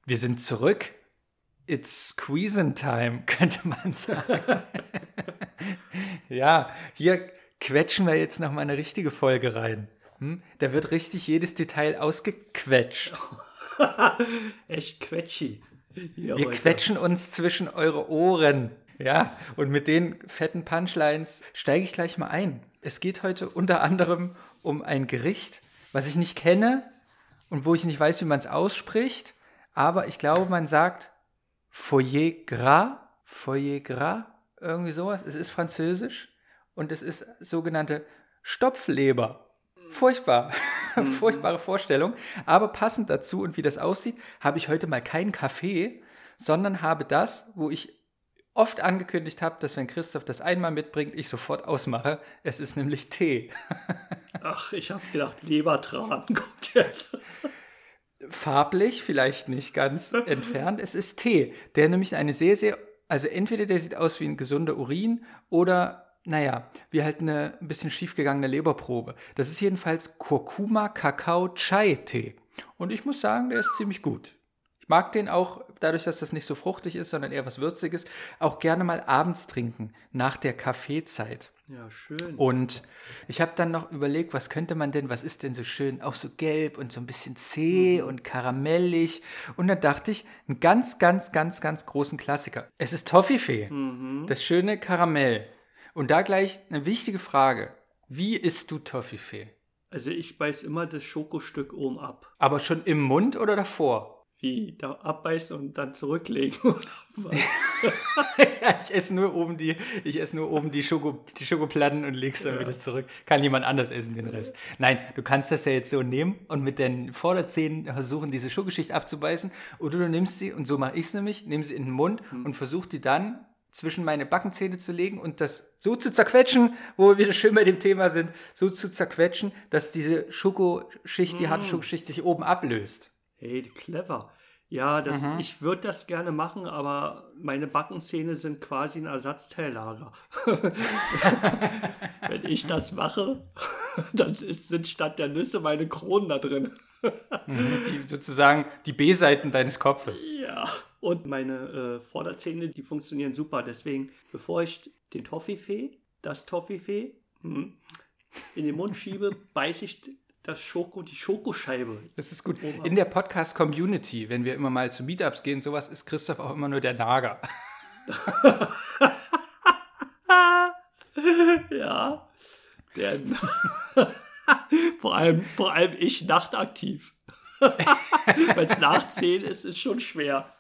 Wir sind zurück. It's Squeezin' Time, könnte man sagen. Ja, hier quetschen wir jetzt noch mal eine richtige Folge rein. Da wird richtig jedes Detail ausgequetscht. Echt quetschi. Wir quetschen uns zwischen eure Ohren. Ja, und mit den fetten Punchlines steige ich gleich mal ein. Es geht heute unter anderem um ein Gericht, was ich nicht kenne und wo ich nicht weiß, wie man es ausspricht. Aber ich glaube, man sagt Foie gras, irgendwie sowas. Es ist französisch und es ist sogenannte Stopfleber. Furchtbar, furchtbare Vorstellung. Aber passend dazu und wie das aussieht, habe ich heute mal keinen Kaffee, sondern habe das, wo ich oft angekündigt habe, dass wenn Christoph das einmal mitbringt, ich sofort ausmache. Es ist nämlich Tee. Ach, ich habe gedacht, Lebertran kommt jetzt. Farblich vielleicht nicht ganz entfernt. Es ist Tee, der nämlich also entweder der sieht aus wie ein gesunder Urin oder, naja, wie halt eine ein bisschen schiefgegangene Leberprobe. Das ist jedenfalls Kurkuma-Kakao-Chai-Tee. Und ich muss sagen, der ist ziemlich gut. Ich mag den auch, dadurch, dass das nicht so fruchtig ist, sondern eher was Würziges, auch gerne mal abends trinken, nach der Kaffeezeit. Ja, schön. Und ich habe dann noch überlegt, was ist denn so schön, auch so gelb und so ein bisschen zäh und karamellig. Und dann dachte ich, einen ganz, ganz, ganz, ganz großen Klassiker. Es ist Toffifee, das schöne Karamell. Und da gleich eine wichtige Frage. Wie isst du Toffifee? Also ich beiß immer das Schokostück oben ab. Aber schon im Mund oder davor? Wie, da abbeißen und dann zurücklegen oder was? Ich esse nur oben die Schokoplatten und leg's dann wieder zurück. Kann jemand anders essen, den Rest. Nein, du kannst das ja jetzt so nehmen und mit den Vorderzähnen versuchen, diese Schokoschicht abzubeißen. Oder du nimmst sie, und so mache ich es nämlich, nehme sie in den Mund und versuche die dann zwischen meine Backenzähne zu legen und das so zu zerquetschen, wo wir wieder schön bei dem Thema sind, so zu zerquetschen, dass diese Schokoschicht, die harte Schokoschicht sich oben ablöst. Hey, clever. Ja, ich würde das gerne machen, aber meine Backenzähne sind quasi ein Ersatzteillager. Wenn ich das mache, dann sind statt der Nüsse meine Kronen da drin. Sozusagen die B-Seiten deines Kopfes. Ja, und meine Vorderzähne, die funktionieren super. Deswegen, bevor ich das Toffifee in den Mund schiebe, beiße ich die Schokoscheibe. Das ist gut. In der Podcast-Community, wenn wir immer mal zu Meetups gehen, sowas, ist Christoph auch immer nur der Nager. Ja. Vor allem ich nachtaktiv. Wenn es nach 10 ist, ist schon schwer.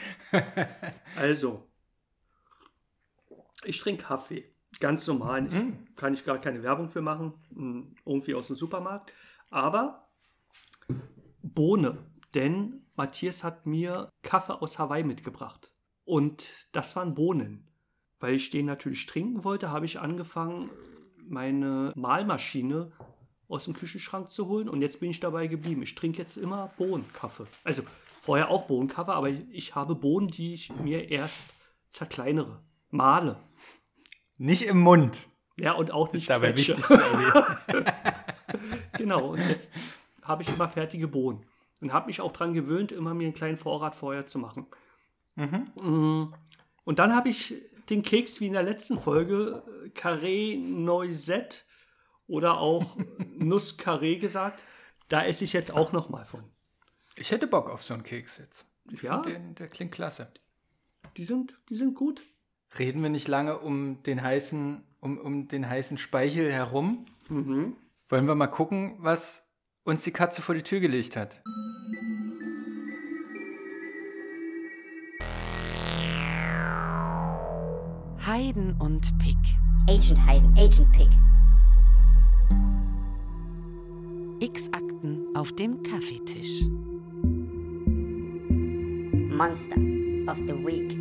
Also, ich trinke Kaffee. Ganz normal. Kann ich gar keine Werbung für machen. Irgendwie aus dem Supermarkt. Aber Bohne. Denn Matthias hat mir Kaffee aus Hawaii mitgebracht. Und das waren Bohnen. Weil ich den natürlich trinken wollte, habe ich angefangen, meine Mahlmaschine aus dem Küchenschrank zu holen. Und jetzt bin ich dabei geblieben. Ich trinke jetzt immer Bohnenkaffee. Also vorher auch Bohnenkaffee, aber ich habe Bohnen, die ich mir erst zerkleinere. Mahle. Nicht im Mund. Ja, und auch nicht ist dabei wichtig zu erwähnen. Genau, und jetzt habe ich immer fertige Bohnen. Und habe mich auch dran gewöhnt, immer mir einen kleinen Vorrat vorher zu machen. Und dann habe ich den Keks, wie in der letzten Folge, Carré Noisette oder auch Nuss Carré gesagt. Da esse ich jetzt auch noch mal von. Ich hätte Bock auf so einen Keks jetzt. Ja? Der klingt klasse. Die sind gut. Reden wir nicht lange um den heißen Speichel herum? Wollen wir mal gucken, was uns die Katze vor die Tür gelegt hat? Heiden und Pick. Agent Heiden, Agent Pick. X-Akten auf dem Kaffeetisch. Monster of the Week.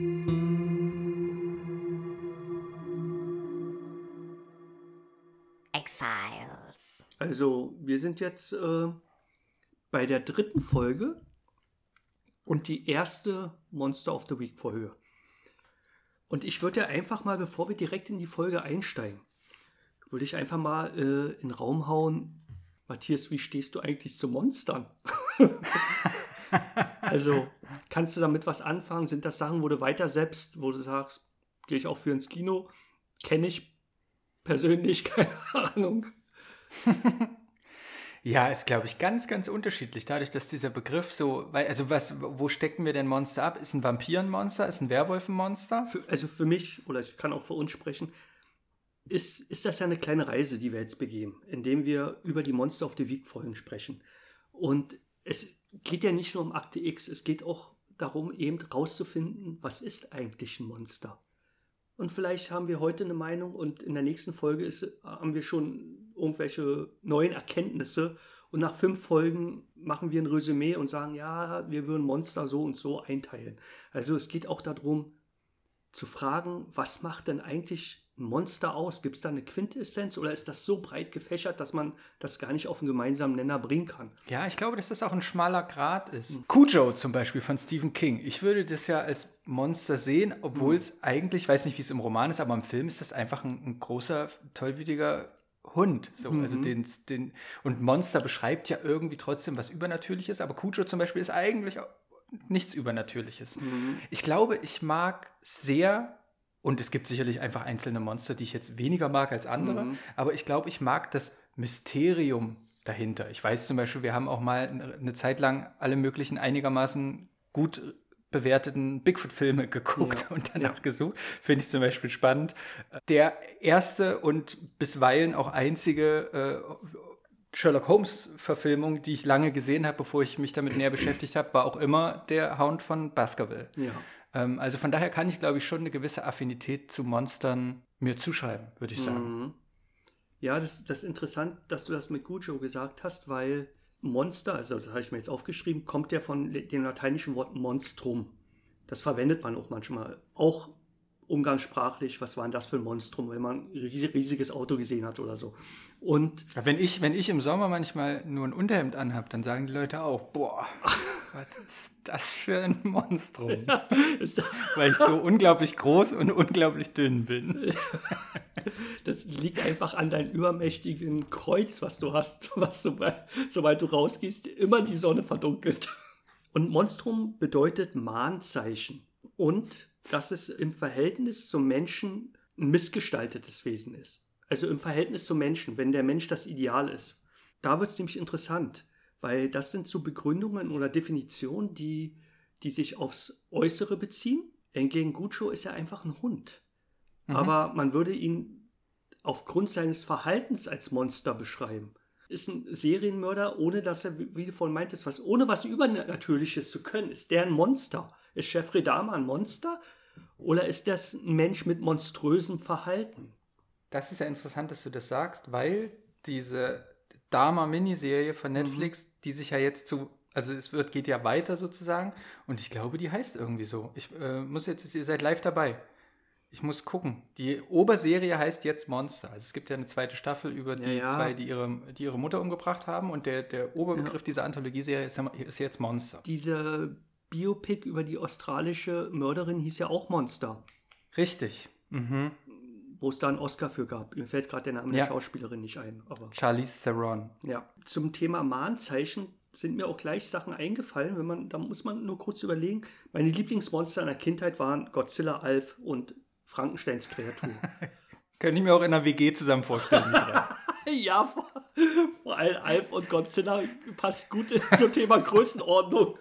X-Files. Also, wir sind jetzt bei der 3. Folge und die erste Monster of the Week Folge. Und ich würde ja einfach mal, bevor wir direkt in die Folge einsteigen, würde ich einfach mal in den Raum hauen, Matthias, wie stehst du eigentlich zu Monstern? Also, kannst du damit was anfangen? Sind das Sachen, wo du weiter selbst, wo du sagst, gehe ich auch für ins Kino? Kenne ich persönlich, keine Ahnung. Ja, ist, glaube ich, ganz, ganz unterschiedlich. Dadurch, dass dieser Begriff so, wo stecken wir denn Monster ab? Ist ein Vampir ein Monster? Ist ein Werwolf ein Monster? Also für mich, oder ich kann auch für uns sprechen, ist das ja eine kleine Reise, die wir jetzt begehen, indem wir über die Monster of the Week Folgen sprechen. Und es geht ja nicht nur um Akte X, es geht auch darum, eben rauszufinden, was ist eigentlich ein Monster. Und vielleicht haben wir heute eine Meinung und in der nächsten Folge haben wir schon irgendwelche neuen Erkenntnisse und nach 5 Folgen machen wir ein Resümee und sagen, ja, wir würden Monster so und so einteilen. Also es geht auch darum, zu fragen, was macht denn eigentlich ein Monster aus? Gibt es da eine Quintessenz oder ist das so breit gefächert, dass man das gar nicht auf einen gemeinsamen Nenner bringen kann? Ja, ich glaube, dass das auch ein schmaler Grat ist. Cujo zum Beispiel von Stephen King. Ich würde das ja als Monster sehen, obwohl es eigentlich, ich weiß nicht, wie es im Roman ist, aber im Film ist das einfach ein großer, tollwütiger Hund. So, also und Monster beschreibt ja irgendwie trotzdem was Übernatürliches, aber Cujo zum Beispiel ist eigentlich nichts Übernatürliches. Ich glaube, ich mag sehr, und es gibt sicherlich einfach einzelne Monster, die ich jetzt weniger mag als andere, aber ich glaube, ich mag das Mysterium dahinter. Ich weiß zum Beispiel, wir haben auch mal eine Zeit lang alle möglichen einigermaßen gut bewerteten Bigfoot-Filme geguckt und danach gesucht. Finde ich zum Beispiel spannend. Der erste und bisweilen auch einzige Sherlock Holmes-Verfilmung, die ich lange gesehen habe, bevor ich mich damit näher beschäftigt habe, war auch immer der Hound von Baskerville. Ja. Also von daher kann ich, glaube ich, schon eine gewisse Affinität zu Monstern mir zuschreiben, würde ich sagen. Ja, das ist interessant, dass du das mit Cujo gesagt hast, weil Monster, also das habe ich mir jetzt aufgeschrieben, kommt ja von dem lateinischen Wort monstrum. Das verwendet man auch manchmal, auch umgangssprachlich, was war denn das für ein Monstrum, wenn man ein riesiges Auto gesehen hat oder so. Und wenn ich im Sommer manchmal nur ein Unterhemd anhabe, dann sagen die Leute auch, boah, was ist das für ein Monstrum? Weil ich so unglaublich groß und unglaublich dünn bin. Das liegt einfach an deinem übermächtigen Kreuz, was du hast, was sobald du rausgehst, immer die Sonne verdunkelt. Und Monstrum bedeutet Mahnzeichen. Und dass es im Verhältnis zum Menschen ein missgestaltetes Wesen ist. Also im Verhältnis zum Menschen, wenn der Mensch das Ideal ist. Da wird es nämlich interessant, weil das sind so Begründungen oder Definitionen, die sich aufs Äußere beziehen. Hingegen Cujo ist ja einfach ein Hund. Aber man würde ihn aufgrund seines Verhaltens als Monster beschreiben. Ist ein Serienmörder, ohne dass er, wie du vorhin meintest, ohne was Übernatürliches zu können. Ist der ein Monster? Ist Jeffrey Dahmer ein Monster? Oder ist das ein Mensch mit monströsem Verhalten? Das ist ja interessant, dass du das sagst, weil diese Dahmer-Miniserie von Netflix, die sich ja jetzt geht ja weiter sozusagen und ich glaube, die heißt irgendwie so. Ich ihr seid live dabei. Ich muss gucken. Die Oberserie heißt jetzt Monster. Also es gibt ja eine zweite Staffel über die zwei, die ihre Mutter umgebracht haben und der Oberbegriff dieser Anthologieserie ist jetzt Monster. Diese Biopic über die australische Mörderin hieß ja auch Monster. Richtig. Wo es da einen Oscar für gab. Mir fällt gerade der Name der Schauspielerin nicht ein. Aber Charlize Theron. Ja. Zum Thema Mahnzeichen sind mir auch gleich Sachen eingefallen. Da muss man nur kurz überlegen. Meine Lieblingsmonster in der Kindheit waren Godzilla, Alf und Frankensteins Kreatur. Könnte ich mir auch in einer WG zusammen vorstellen. Ja, vor allem Alf und Godzilla passt gut zum Thema Größenordnung.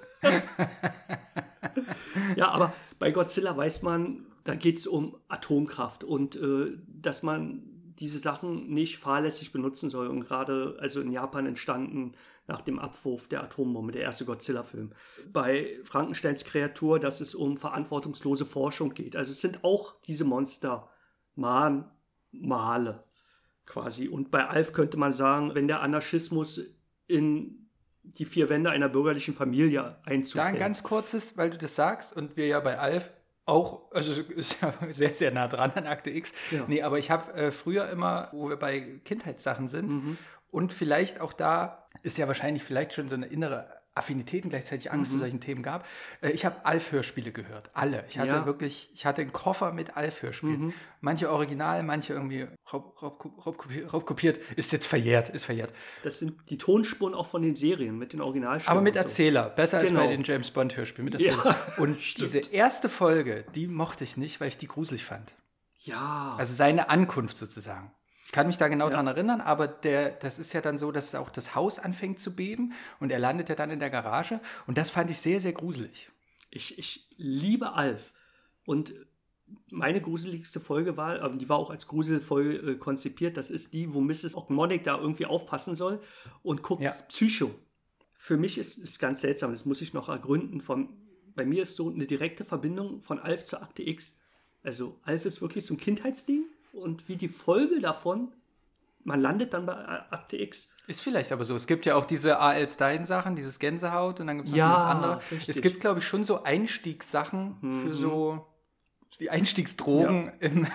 Ja, aber bei Godzilla weiß man, da geht es um Atomkraft und dass man diese Sachen nicht fahrlässig benutzen soll. Und gerade also in Japan entstanden nach dem Abwurf der Atombombe, der erste Godzilla-Film. Bei Frankensteins Kreatur, dass es um verantwortungslose Forschung geht. Also es sind auch diese Monster Mahnmale quasi. Und bei Alf könnte man sagen, wenn der Anarchismus in die 4 Wände einer bürgerlichen Familie Einzug hält. Ja, ein ganz kurzes, weil du das sagst und wir ja bei Alf auch, also ist ja sehr, sehr nah dran an Akte X. Ja. Nee, aber ich habe früher immer, wo wir bei Kindheitssachen sind und vielleicht auch da ist ja wahrscheinlich vielleicht schon so eine innere Affinitäten, gleichzeitig Angst zu solchen Themen gab. Ich habe Alf-Hörspiele gehört, alle. Ich hatte einen Koffer mit Alf-Hörspielen. Manche original, manche irgendwie raubkopiert, ist jetzt verjährt. Das sind die Tonspuren auch von den Serien mit den Originalstimmen. Aber mit Erzähler, besser als bei den James Bond-Hörspielen. Mit Erzähler. Ja, und diese erste Folge, die mochte ich nicht, weil ich die gruselig fand. Ja. Also seine Ankunft sozusagen. Ich kann mich da genau dran erinnern, aber das ist ja dann so, dass auch das Haus anfängt zu beben und er landet ja dann in der Garage und das fand ich sehr, sehr gruselig. Ich liebe Alf und meine gruseligste Folge war, aber die war auch als Gruselfolge konzipiert, das ist die, wo Mrs. Ogmonic da irgendwie aufpassen soll und guckt Psycho. Für mich ist es ganz seltsam, das muss ich noch ergründen. Bei mir ist so eine direkte Verbindung von Alf zur Akte X. Also Alf ist wirklich so ein Kindheitsding. Und wie die Folge davon, man landet dann bei Akte X. Ist vielleicht aber so. Es gibt ja auch diese A.L. Stein-Sachen, dieses Gänsehaut und dann gibt es noch das andere. Richtig. Es gibt, glaube ich, schon so Einstiegssachen für so wie Einstiegsdrogen im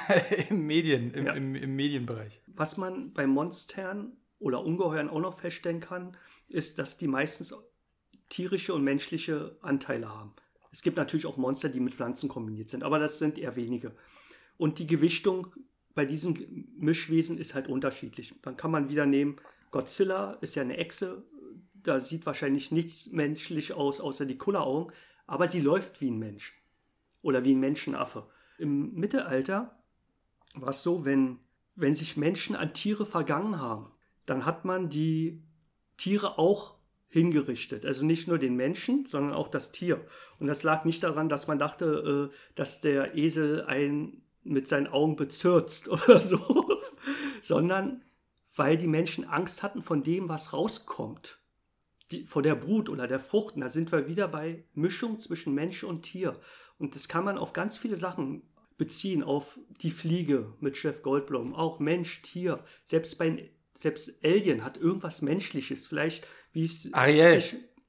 Medienbereich. Was man bei Monstern oder Ungeheuern auch noch feststellen kann, ist, dass die meistens tierische und menschliche Anteile haben. Es gibt natürlich auch Monster, die mit Pflanzen kombiniert sind, aber das sind eher wenige. Und die Gewichtung bei diesen Mischwesen ist halt unterschiedlich. Dann kann man wieder nehmen, Godzilla ist ja eine Echse, da sieht wahrscheinlich nichts menschlich aus, außer die Kulleraugen, aber sie läuft wie ein Mensch oder wie ein Menschenaffe. Im Mittelalter war es so, wenn sich Menschen an Tiere vergangen haben, dann hat man die Tiere auch hingerichtet. Also nicht nur den Menschen, sondern auch das Tier. Und das lag nicht daran, dass man dachte, dass der Esel einen mit seinen Augen bezirzt oder so, sondern weil die Menschen Angst hatten von dem, was rauskommt, vor der Brut oder der Frucht. Und da sind wir wieder bei Mischung zwischen Mensch und Tier. Und das kann man auf ganz viele Sachen beziehen, auf die Fliege mit Chef Goldblum, auch Mensch, Tier. Selbst Alien hat irgendwas Menschliches, vielleicht wie es Ariel.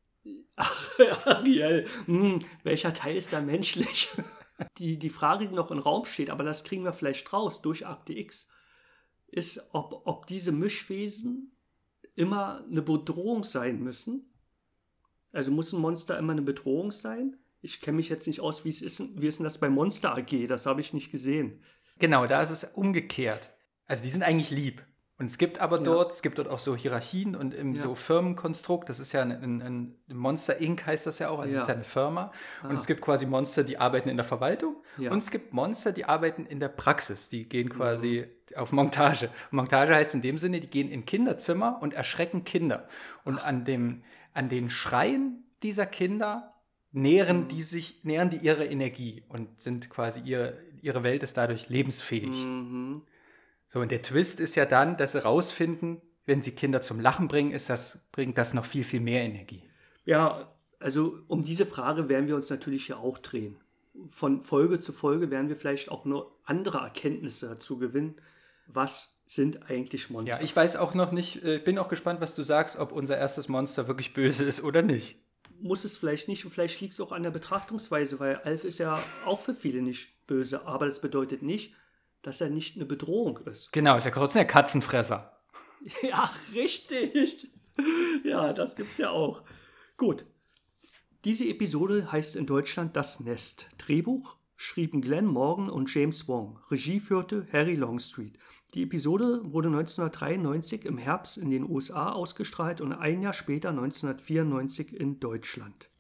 Ariel. Welcher Teil ist da menschlich? Die Frage, die noch im Raum steht, aber das kriegen wir vielleicht raus durch Akte X, ist, ob diese Mischwesen immer eine Bedrohung sein müssen. Also muss ein Monster immer eine Bedrohung sein? Ich kenne mich jetzt nicht aus, wie ist denn das bei Monster AG? Das habe ich nicht gesehen. Genau, da ist es umgekehrt. Also die sind eigentlich lieb. Und es gibt aber dort auch so Hierarchien und so Firmenkonstrukt, das ist ja ein Monster Inc. heißt das ja auch, also es ist ja eine Firma. Und es gibt quasi Monster, die arbeiten in der Verwaltung und es gibt Monster, die arbeiten in der Praxis, die gehen quasi auf Montage. Und Montage heißt in dem Sinne, die gehen in Kinderzimmer und erschrecken Kinder. Und an den Schreien dieser Kinder nähren die ihre Energie und sind quasi ihre Welt ist dadurch lebensfähig. So, und der Twist ist ja dann, dass sie rausfinden, wenn sie Kinder zum Lachen bringen, bringt das noch viel, viel mehr Energie. Ja, also um diese Frage werden wir uns natürlich ja auch drehen. Von Folge zu Folge werden wir vielleicht auch nur andere Erkenntnisse dazu gewinnen. Was sind eigentlich Monster? Ja, ich weiß auch noch nicht, bin auch gespannt, was du sagst, ob unser erstes Monster wirklich böse ist oder nicht. Muss es vielleicht nicht und vielleicht liegt es auch an der Betrachtungsweise, weil Alf ist ja auch für viele nicht böse, aber das bedeutet nicht, dass er nicht eine Bedrohung ist. Genau, ist ja trotzdem der Katzenfresser. Ja, richtig. Ja, das gibt's ja auch. Gut. Diese Episode heißt in Deutschland Das Nest. Drehbuch schrieben Glenn Morgan und James Wong. Regie führte Harry Longstreet. Die Episode wurde 1993 im Herbst in den USA ausgestrahlt und ein Jahr später 1994 in Deutschland.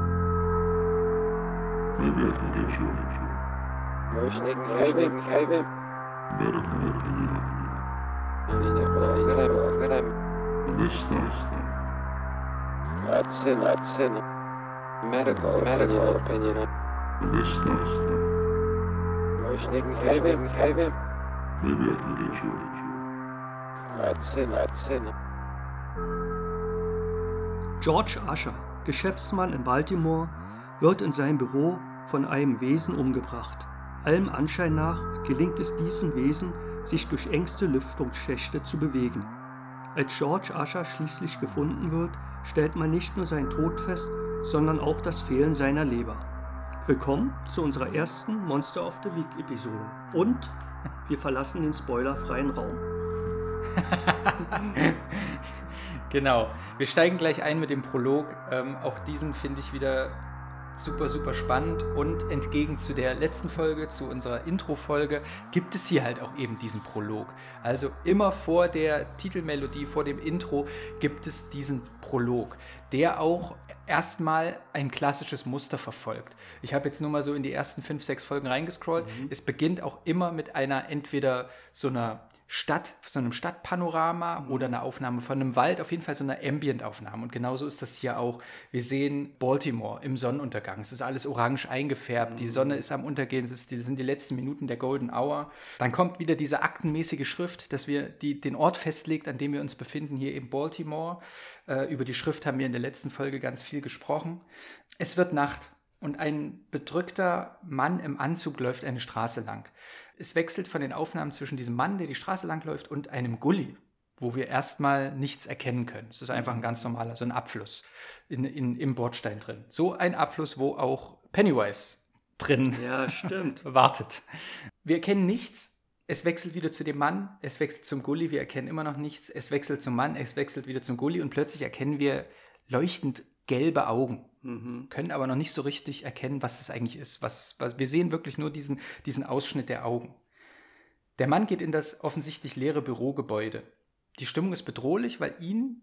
Medical opinion. George Usher, Geschäftsmann in Baltimore, wird in seinem Büro von einem Wesen umgebracht. Allem Anschein nach gelingt es diesem Wesen, sich durch engste Lüftungsschächte zu bewegen. Als George Usher schließlich gefunden wird, stellt man nicht nur seinen Tod fest, sondern auch das Fehlen seiner Leber. Willkommen zu unserer ersten Monster of the Week Episode. Und wir verlassen den spoilerfreien Raum. Genau. Wir steigen gleich ein mit dem Prolog. Auch diesen finde ich wieder super, super spannend. Und entgegen zu der letzten Folge, zu unserer Intro-Folge, gibt es hier halt auch eben diesen Prolog. Also immer vor der Titelmelodie, vor dem Intro, gibt es diesen Prolog, der auch erstmal ein klassisches Muster verfolgt. Ich habe jetzt nur mal so in die ersten 5, 6 Folgen reingescrollt. Es beginnt auch immer mit einer entweder so einer Stadt, so einem Stadtpanorama oder eine Aufnahme von einem Wald, auf jeden Fall so eine Ambient-Aufnahme. Und genauso ist das hier auch. Wir sehen Baltimore im Sonnenuntergang. Es ist alles orange eingefärbt. Die Sonne ist am Untergehen. Das sind die letzten Minuten der Golden Hour. Dann kommt wieder diese aktenmäßige Schrift, dass wir den Ort festlegt, an dem wir uns befinden, hier eben Baltimore. Über die Schrift haben wir in der letzten Folge ganz viel gesprochen. Es wird Nacht. Und ein bedrückter Mann im Anzug läuft eine Straße lang. Es wechselt von den Aufnahmen zwischen diesem Mann, der die Straße lang läuft, und einem Gully, wo wir erstmal nichts erkennen können. Es ist einfach ein ganz normaler, so ein Abfluss im Bordstein drin. So ein Abfluss, wo auch Pennywise drin wartet. Wir erkennen nichts. Es wechselt wieder zu dem Mann, es wechselt zum Gully, wir erkennen immer noch nichts. Es wechselt zum Mann, es wechselt wieder zum Gully und plötzlich erkennen wir leuchtend gelbe Augen. Können aber noch nicht so richtig erkennen, was das eigentlich ist. Wir sehen wirklich nur diesen Ausschnitt der Augen. Der Mann geht in das offensichtlich leere Bürogebäude. Die Stimmung ist bedrohlich, weil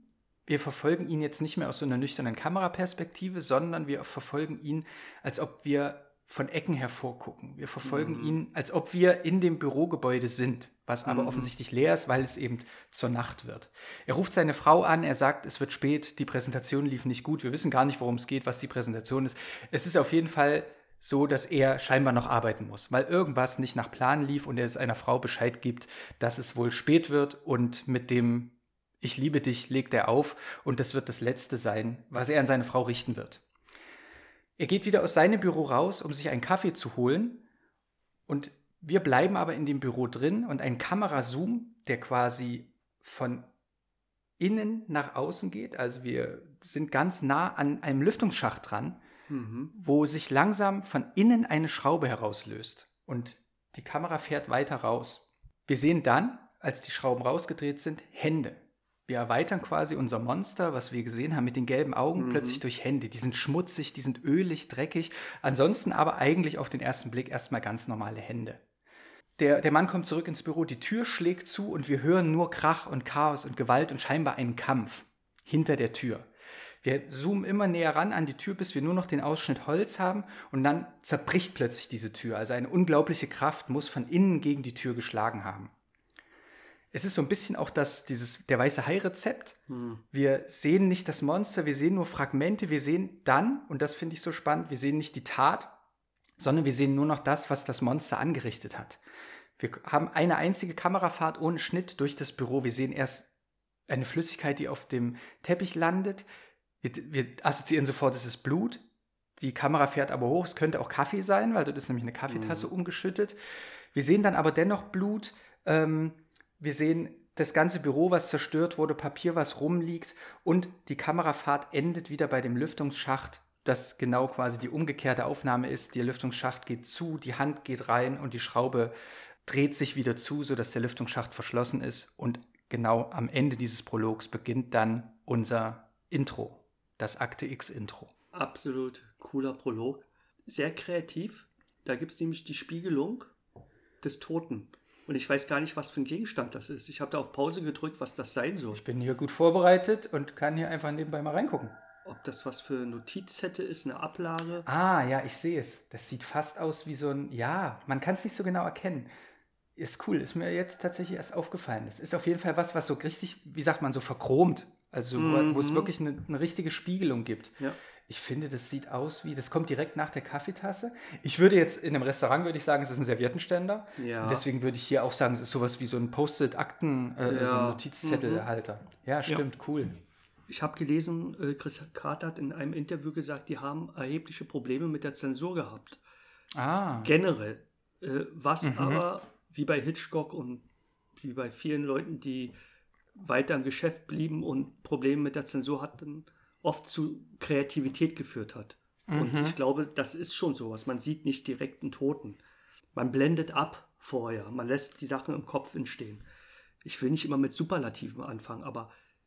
wir verfolgen ihn jetzt nicht mehr aus so einer nüchternen Kameraperspektive, sondern wir verfolgen ihn, als ob wir von Ecken hervorgucken. Wir verfolgen ihn, als ob wir in dem Bürogebäude sind, was aber offensichtlich leer ist, weil es eben zur Nacht wird. Er ruft seine Frau an, er sagt, es wird spät, die Präsentation lief nicht gut, wir wissen gar nicht, worum es geht, was die Präsentation ist. Es ist auf jeden Fall so, dass er scheinbar noch arbeiten muss, weil irgendwas nicht nach Plan lief und er es einer Frau Bescheid gibt, dass es wohl spät wird, und mit dem Ich liebe dich legt er auf, und das wird das Letzte sein, was er an seine Frau richten wird. Er geht wieder aus seinem Büro raus, um sich einen Kaffee zu holen, und wir bleiben aber in dem Büro drin, und ein Kamerazoom, der quasi von innen nach außen geht, also wir sind ganz nah an einem Lüftungsschacht dran, wo sich langsam von innen eine Schraube herauslöst, und die Kamera fährt weiter raus. Wir sehen dann, als die Schrauben rausgedreht sind, Hände. Wir erweitern quasi unser Monster, was wir gesehen haben, mit den gelben Augen plötzlich durch Hände. Die sind schmutzig, die sind ölig, dreckig. Ansonsten aber eigentlich auf den ersten Blick erstmal ganz normale Hände. Der Mann kommt zurück ins Büro, die Tür schlägt zu und wir hören nur Krach und Chaos und Gewalt und scheinbar einen Kampf hinter der Tür. Wir zoomen immer näher ran an die Tür, bis wir nur noch den Ausschnitt Holz haben, und dann zerbricht plötzlich diese Tür. Also eine unglaubliche Kraft muss von innen gegen die Tür geschlagen haben. Es ist so ein bisschen auch der weiße Hai-Rezept. Wir sehen nicht das Monster, wir sehen nur Fragmente. Wir sehen dann, und das finde ich so spannend, wir sehen nicht die Tat, sondern wir sehen nur noch das, was das Monster angerichtet hat. Wir haben eine einzige Kamerafahrt ohne Schnitt durch das Büro. Wir sehen erst eine Flüssigkeit, die auf dem Teppich landet. Wir assoziieren sofort, es ist Blut. Die Kamera fährt aber hoch. Es könnte auch Kaffee sein, weil dort ist nämlich eine Kaffeetasse umgeschüttet. Wir sehen dann aber dennoch Blut. Wir sehen das ganze Büro, was zerstört wurde, Papier, was rumliegt, und die Kamerafahrt endet wieder bei dem Lüftungsschacht, das genau quasi die umgekehrte Aufnahme ist. Der Lüftungsschacht geht zu, die Hand geht rein und die Schraube dreht sich wieder zu, sodass der Lüftungsschacht verschlossen ist, und genau am Ende dieses Prologs beginnt dann unser Intro, das Akte X-Intro. Absolut cooler Prolog. Sehr kreativ. Da gibt es nämlich die Spiegelung des Toten. Und ich weiß gar nicht, was für ein Gegenstand das ist. Ich habe da auf Pause gedrückt, was das sein soll. Ich bin hier gut vorbereitet und kann hier einfach nebenbei mal reingucken. Ob das was für eine Notizzettel ist, eine Ablage? Ah, ja, ich sehe es. Das sieht fast aus wie so ein... Ja, man kann es nicht so genau erkennen. Ist cool, ist mir jetzt tatsächlich erst aufgefallen. Das ist auf jeden Fall was so richtig, wie sagt man, so verchromt. Also wo es wirklich eine richtige Spiegelung gibt. Ja. Ich finde, das sieht aus wie, das kommt direkt nach der Kaffeetasse. Ich würde jetzt in einem Restaurant, würde ich sagen, es ist ein Serviettenständer. Ja. Und deswegen würde ich hier auch sagen, es ist sowas wie so ein Post-it-Akten, so ein Notizzettelhalter. Ja, stimmt, cool. Ich habe gelesen, Chris Carter hat in einem Interview gesagt, die haben erhebliche Probleme mit der Zensur gehabt. Generell. Was aber, wie bei Hitchcock und wie bei vielen Leuten, die weiter im Geschäft blieben und Probleme mit der Zensur hatten, oft zu Kreativität geführt hat. Und ich glaube, das ist schon sowas. Man sieht nicht direkt einen Toten. Man blendet ab vorher. Man lässt die Sachen im Kopf entstehen. Ich will nicht immer mit Superlativen anfangen, aber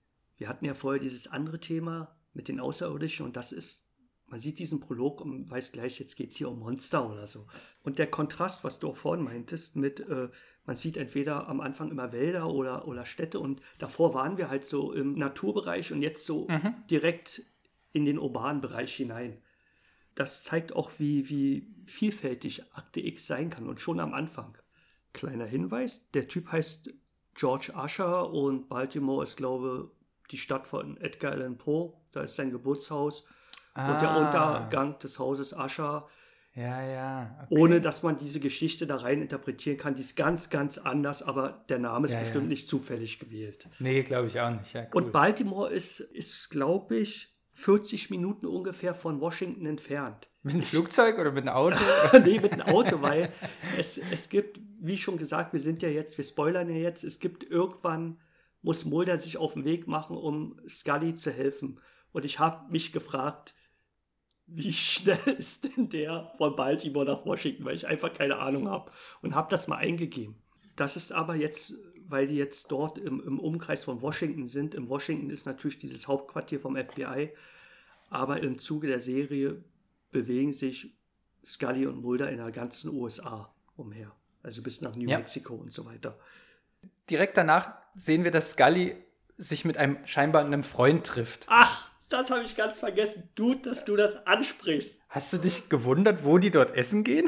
Wir hatten ja vorher dieses andere Thema mit den Außerirdischen und das ist, man sieht diesen Prolog und weiß gleich, jetzt geht es hier um Monster oder so. Und der Kontrast, was du auch vorhin meintest, mit man sieht entweder am Anfang immer Wälder oder Städte und davor waren wir halt so im Naturbereich und jetzt so direkt in den urbanen Bereich hinein. Das zeigt auch, wie vielfältig Akte X sein kann und schon am Anfang. Kleiner Hinweis, der Typ heißt George Usher und Baltimore ist, glaube ich, die Stadt von Edgar Allan Poe. Da ist sein Geburtshaus und der Untergang des Hauses Usher. Ja. Okay. Ohne, dass man diese Geschichte da rein interpretieren kann. Die ist ganz, ganz anders, aber der Name ist bestimmt nicht zufällig gewählt. Nee, glaube ich auch nicht. Ja, cool. Und Baltimore ist, glaube ich, 40 Minuten ungefähr von Washington entfernt. Mit einem Flugzeug oder mit einem Auto? Nee, mit einem Auto, weil es gibt, wie schon gesagt, wir spoilern ja jetzt, es gibt irgendwann, muss Mulder sich auf den Weg machen, um Scully zu helfen. Und ich habe mich gefragt, wie schnell ist denn der von Baltimore nach Washington, weil ich einfach keine Ahnung habe. Und habe das mal eingegeben. Das ist aber jetzt, weil die jetzt dort im Umkreis von Washington sind. In Washington ist natürlich dieses Hauptquartier vom FBI. Aber im Zuge der Serie bewegen sich Scully und Mulder in der ganzen USA umher. Also bis nach New Mexico und so weiter. Direkt danach sehen wir, dass Scully sich mit scheinbar einem Freund trifft. Ach, das habe ich ganz vergessen. Dass du das ansprichst. Hast du dich gewundert, wo die dort essen gehen?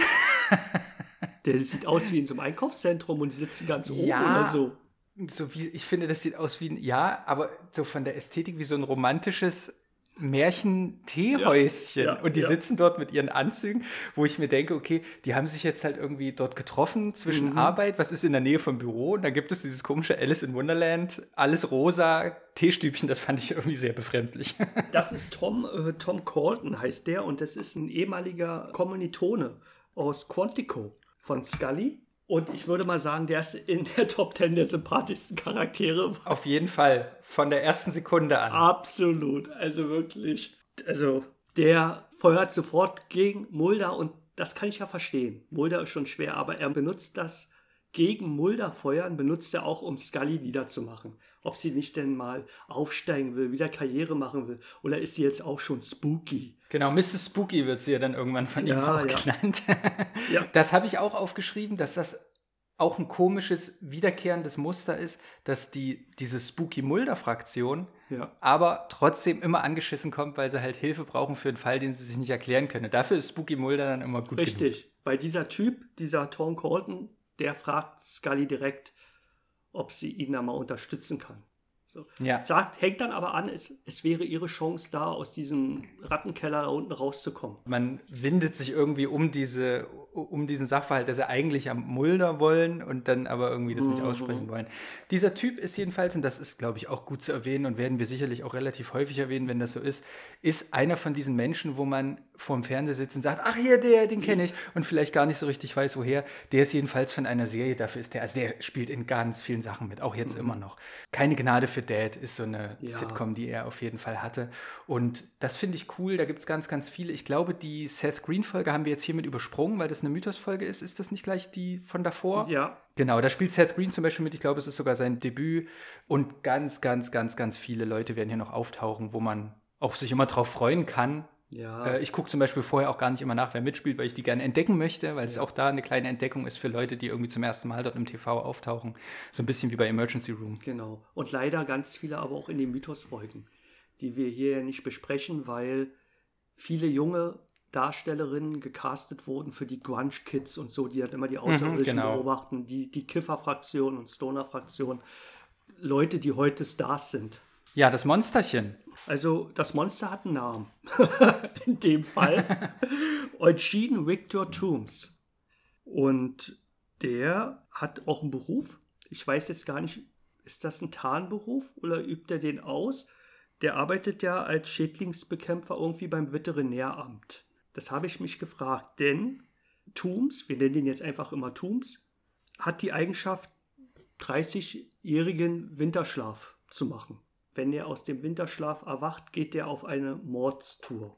Der sieht aus wie in so einem Einkaufszentrum und die sitzen ganz oben oder so. Ich finde, das sieht aus wie aber so von der Ästhetik wie so ein romantisches Märchen-Teehäuschen. Ja, und die sitzen dort mit ihren Anzügen, wo ich mir denke, okay, die haben sich jetzt halt irgendwie dort getroffen zwischen Arbeit, was ist in der Nähe vom Büro, und dann gibt es dieses komische Alice in Wonderland, alles rosa, Teestübchen, das fand ich irgendwie sehr befremdlich. Das ist Tom Colton heißt der, und das ist ein ehemaliger Kommilitone aus Quantico von Scully. Und ich würde mal sagen, der ist in der Top 10 der sympathischsten Charaktere. Auf jeden Fall, von der ersten Sekunde an. Absolut, also wirklich. Also der feuert sofort gegen Mulder und das kann ich ja verstehen. Mulder ist schon schwer, aber er benutzt das gegen Mulder feuern, benutzt er auch, um Scully niederzumachen. Ob sie nicht denn mal aufsteigen will, wieder Karriere machen will, oder ist sie jetzt auch schon spooky? Genau, Mrs. Spooky wird sie ja dann irgendwann von ihm auch genannt. Ja. Das habe ich auch aufgeschrieben, dass das auch ein komisches, wiederkehrendes Muster ist, dass diese Spooky-Mulder-Fraktion aber trotzdem immer angeschissen kommt, weil sie halt Hilfe brauchen für einen Fall, den sie sich nicht erklären können. Dafür ist Spooky Mulder dann immer gut Richtig, genug. Weil dieser Typ, dieser Tom Colton, der fragt Scully direkt, ob sie ihn da mal unterstützen kann. So. Ja. Hängt dann aber an, es wäre ihre Chance da, aus diesem Rattenkeller da unten rauszukommen. Man windet sich irgendwie um diesen Sachverhalt, dass sie eigentlich am Mulder wollen und dann aber irgendwie das nicht aussprechen wollen. Dieser Typ ist jedenfalls, und das ist, glaube ich, auch gut zu erwähnen und werden wir sicherlich auch relativ häufig erwähnen, wenn das so ist einer von diesen Menschen, wo man vorm Fernseher sitzt und sagt, ach hier, den kenne ich, und vielleicht gar nicht so richtig weiß, woher. Der ist jedenfalls von einer Serie, dafür ist der spielt in ganz vielen Sachen mit, auch jetzt immer noch. Keine Gnade für Dad ist so eine Sitcom, die er auf jeden Fall hatte. Und das finde ich cool, da gibt es ganz, ganz viele. Ich glaube, die Seth Green-Folge haben wir jetzt hiermit übersprungen, weil das eine Mythos-Folge ist. Ist das nicht gleich die von davor? Ja. Genau, da spielt Seth Green zum Beispiel mit. Ich glaube, es ist sogar sein Debüt. Und ganz, ganz, ganz, ganz viele Leute werden hier noch auftauchen, wo man auch sich immer drauf freuen kann. Ja. Ich gucke zum Beispiel vorher auch gar nicht immer nach, wer mitspielt, weil ich die gerne entdecken möchte, weil es auch da eine kleine Entdeckung ist für Leute, die irgendwie zum ersten Mal dort im TV auftauchen. So ein bisschen wie bei Emergency Room. Genau. Und leider ganz viele aber auch in den Mythos-Folgen, die wir hier ja nicht besprechen, weil viele junge Darstellerinnen gecastet wurden für die Grunge-Kids und so, die halt immer die Außerirdischen beobachten, die Kiffer-Fraktion und Stoner-Fraktion. Leute, die heute Stars sind. Ja, das Monsterchen. Also das Monster hat einen Namen. In dem Fall. Eugene Victor Toombs. Und der hat auch einen Beruf. Ich weiß jetzt gar nicht, ist das ein Tarnberuf oder übt er den aus? Der arbeitet ja als Schädlingsbekämpfer irgendwie beim Veterinäramt. Das habe ich mich gefragt, denn Toombs, wir nennen ihn jetzt einfach immer Toombs, hat die Eigenschaft, 30-jährigen Winterschlaf zu machen. Wenn er aus dem Winterschlaf erwacht, geht er auf eine Mordstour.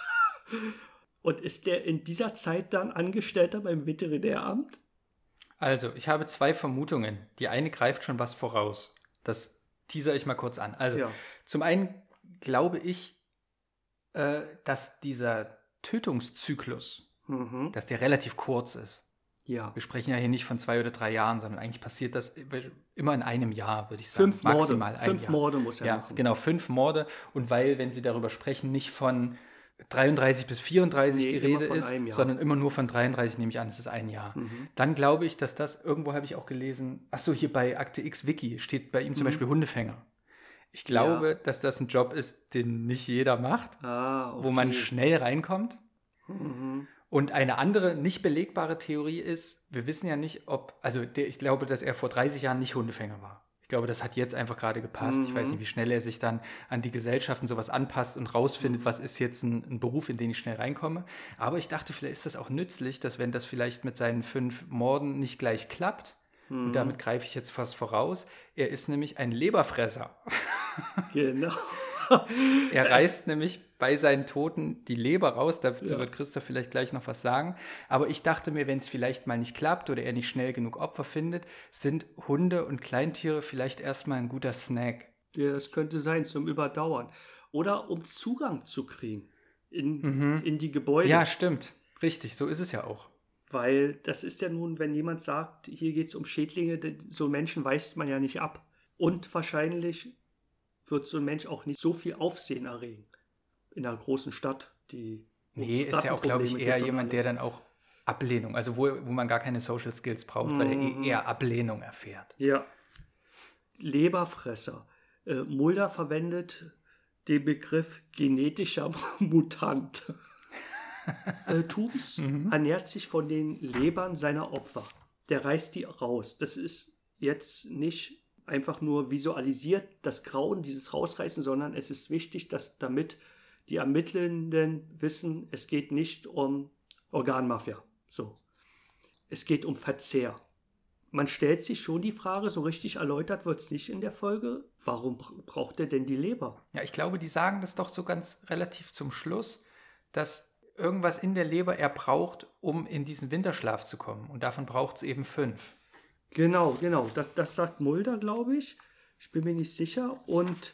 Und ist der in dieser Zeit dann Angestellter beim Veterinäramt? Also, ich habe 2 Vermutungen. Die eine greift schon was voraus. Das teaser ich mal kurz an. Also, Ja. zum einen glaube ich, dass dieser Tötungszyklus, dass der relativ kurz ist. Ja. Wir sprechen ja hier nicht von 2 oder 3 Jahren, sondern eigentlich passiert das immer in einem Jahr, würde ich sagen. 5 Morde. Maximal ein 5 Jahr. Morde muss er Ja, machen. genau, 5 Morde. Und weil, wenn Sie darüber sprechen, nicht von 33 bis 34 die immer Rede von ist, einem Jahr. sondern immer nur von 33, nehme ich an, es ist ein Jahr. Dann glaube ich, dass das, irgendwo habe ich auch gelesen, achso, hier bei Akte X Wiki steht bei ihm zum Beispiel Hundefänger. Ich glaube, dass das ein Job ist, den nicht jeder macht, Okay. wo man schnell reinkommt. Und eine andere, nicht belegbare Theorie ist, wir wissen ja nicht, ich glaube, dass er vor 30 Jahren nicht Hundefänger war. Ich glaube, das hat jetzt einfach gerade gepasst. Ich weiß nicht, wie schnell er sich dann an die Gesellschaft und sowas anpasst und rausfindet, was ist jetzt ein Beruf, in den ich schnell reinkomme. Aber ich dachte, vielleicht ist das auch nützlich, dass wenn das vielleicht mit seinen 5 Morden nicht gleich klappt, und damit greife ich jetzt fast voraus, er ist nämlich ein Leberfresser. Genau. Er reißt nämlich bei seinen Toten die Leber raus, dazu wird Christoph vielleicht gleich noch was sagen. Aber ich dachte mir, wenn es vielleicht mal nicht klappt oder er nicht schnell genug Opfer findet, sind Hunde und Kleintiere vielleicht erstmal ein guter Snack. Ja, das könnte sein, zum Überdauern. Oder um Zugang zu kriegen in die Gebäude. Ja, stimmt. Richtig, so ist es ja auch. Weil das ist ja nun, wenn jemand sagt, hier geht es um Schädlinge, so Menschen weist man ja nicht ab. Und wahrscheinlich wird so ein Mensch auch nicht so viel Aufsehen erregen in einer großen Stadt, Nee, ist ja auch, glaube ich, eher jemand, der dann auch Ablehnung, also wo man gar keine Social Skills braucht, weil er eher Ablehnung erfährt. Ja. Leberfresser. Mulder verwendet den Begriff genetischer Mutant. Toomes ernährt sich von den Lebern seiner Opfer. Der reißt die raus. Das ist jetzt nicht einfach nur visualisiert, das Grauen, dieses Rausreißen, sondern es ist wichtig, dass damit die Ermittelnden wissen, es geht nicht um Organmafia. So. Es geht um Verzehr. Man stellt sich schon die Frage, so richtig erläutert wird es nicht in der Folge, warum braucht er denn die Leber? Ja, ich glaube, die sagen das doch so ganz relativ zum Schluss, dass irgendwas in der Leber er braucht, um in diesen Winterschlaf zu kommen. Und davon braucht es eben 5. Genau. Das sagt Mulder, glaube ich. Ich bin mir nicht sicher. Und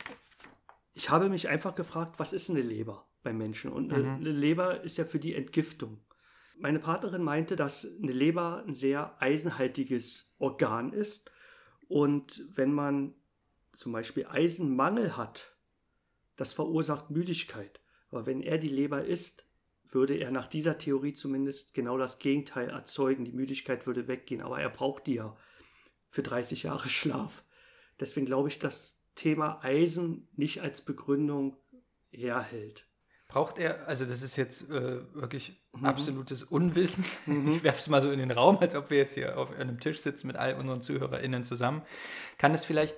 ich habe mich einfach gefragt, was ist eine Leber bei Menschen? Und eine Leber ist ja für die Entgiftung. Meine Partnerin meinte, dass eine Leber ein sehr eisenhaltiges Organ ist. Und wenn man zum Beispiel Eisenmangel hat, das verursacht Müdigkeit. Aber wenn er die Leber isst, würde er nach dieser Theorie zumindest genau das Gegenteil erzeugen. Die Müdigkeit würde weggehen, aber er braucht die ja für 30 Jahre Schlaf. Deswegen glaube ich, das Thema Eisen nicht als Begründung herhält. Braucht er, also das ist jetzt wirklich absolutes Unwissen. Ich werfe es mal so in den Raum, als ob wir jetzt hier auf einem Tisch sitzen mit all unseren ZuhörerInnen zusammen. Kann es vielleicht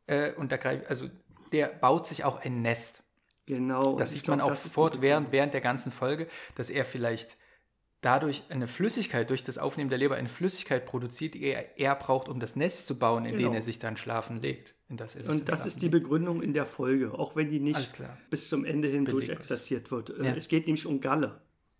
also der baut sich auch ein Nest. Genau. Das sieht man auch während der ganzen Folge, dass er vielleicht dadurch eine Flüssigkeit, durch das Aufnehmen der Leber eine Flüssigkeit produziert, die er braucht, um das Nest zu bauen, in dem er sich dann schlafen legt. Und das ist die Begründung in der Folge, auch wenn die nicht Alles klar. bis zum Ende hin durchexerziert wird. Es geht nämlich um Galle.